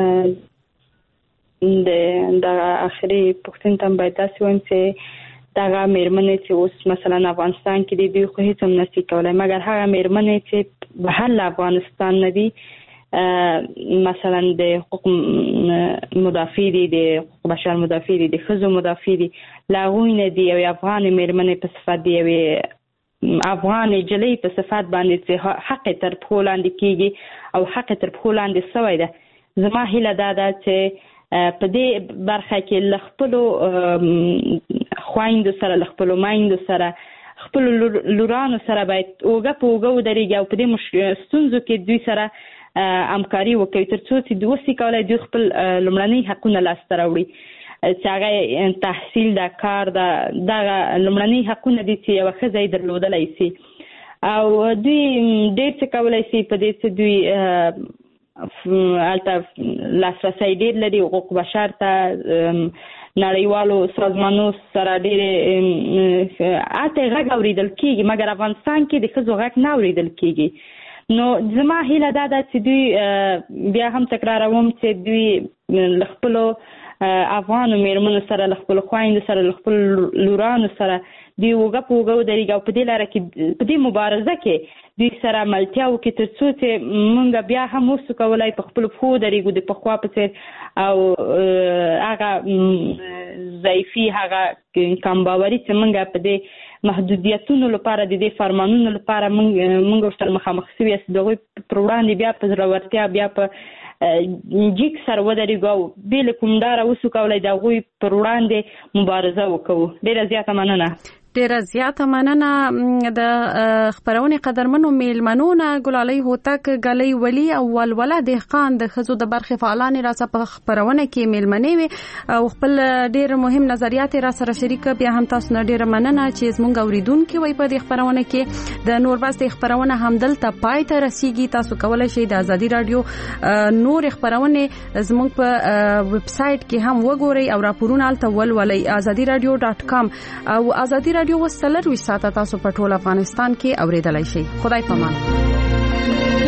د اخري پوښتنې ته باید تاسو وایم چې دغه میرمنې چې اوس مثلا افغانستان کې دي دوی خو هیڅ هم نشي کولای، مګر هغه میرمنې چې بهر له افغانستان نه دي، مثلا د حقوق مدافع دي، د حقوق بشر مدافع دي، د ښځو مدافع دي، لاغوی نه دي، او افغان میرمنې په صفت دي، او افغان جلۍ په صفت باندې چې حق تر پښو لاندې کیږي او حق تر پښو لاندې سوی ده. زما هیله دا ده چې په دې برخه کې له خپلو خویندو سره، له خپلو میندو سره، خپلو لورانو سره باید اوږه په اوږه ودرېږي او په دې ستونزو کې دوی سره همکاري وکړي تر څو چې دوی کولای دوی خپل لومړني حقونه لاسته راوړي، چې هغه تحصیل ده، کار ده، دغه لومړني حقونه دي چې یوه ښځه یې درلودلی سي. او دوی ډېر څه کولای شي په دې څه دوی البته لاسرسي ډېر لري حقوق بشر ته نړیوالو سازمانونو سره ډېر اته غږ اوریدل کیږي مګر افغانستان کې د ښځو غږ نه اوریدل کیږي نو زما هیله دا ده چې دوی بیا هم تکراروم چې دوی خپل افغان میرمنو سره خپل خويند سره خپل لورانو سره دی وګه پوګو درېږي او په دې لاره کې په دې مبارزه کې دوی سره ملتیا وکړي تر څو چې موږ بیا هم وسو کولای په خپل خو درېږو د پخوا په څیر او هغه ضعیفي هغه کم باوري چې موږ په دې محدودیتونو لپاره د دې فرمانونو لپاره موږ ورسره مخامخ شوي دغه پر وړاندې بیا په زړورتیا بیا په جګ سره ودرېږو بل کومدار اوسو کولای د غوي پر وړاندې مبارزه وکړو. ډیره زیاته مننه د خبرونه قدرمنو میلمنونه ګلالۍ هوتک غلۍ ولی او ولوله دهقان د خزو د برخه فعالان را په خبرونه کې میلمنې وي او خپل ډیر مهم نظریات را سره شریک بیا هم تاسو نه ډیر مننه چې زموږ اوریدونکو وي په دې خبرونه کې د نور بس د خبرونه همدل ته پای ته رسیدي. تاسو کولای شئ د ازادي رادیو نور خبرونه زموږ په ویب سټ کې هم وګورئ او راپورونه الته ولولئ azadiradio.com او ازادي رادیو وسلر وساته تاسو په ټول افغانستان کې اوریدلای شئ. خدای پامان.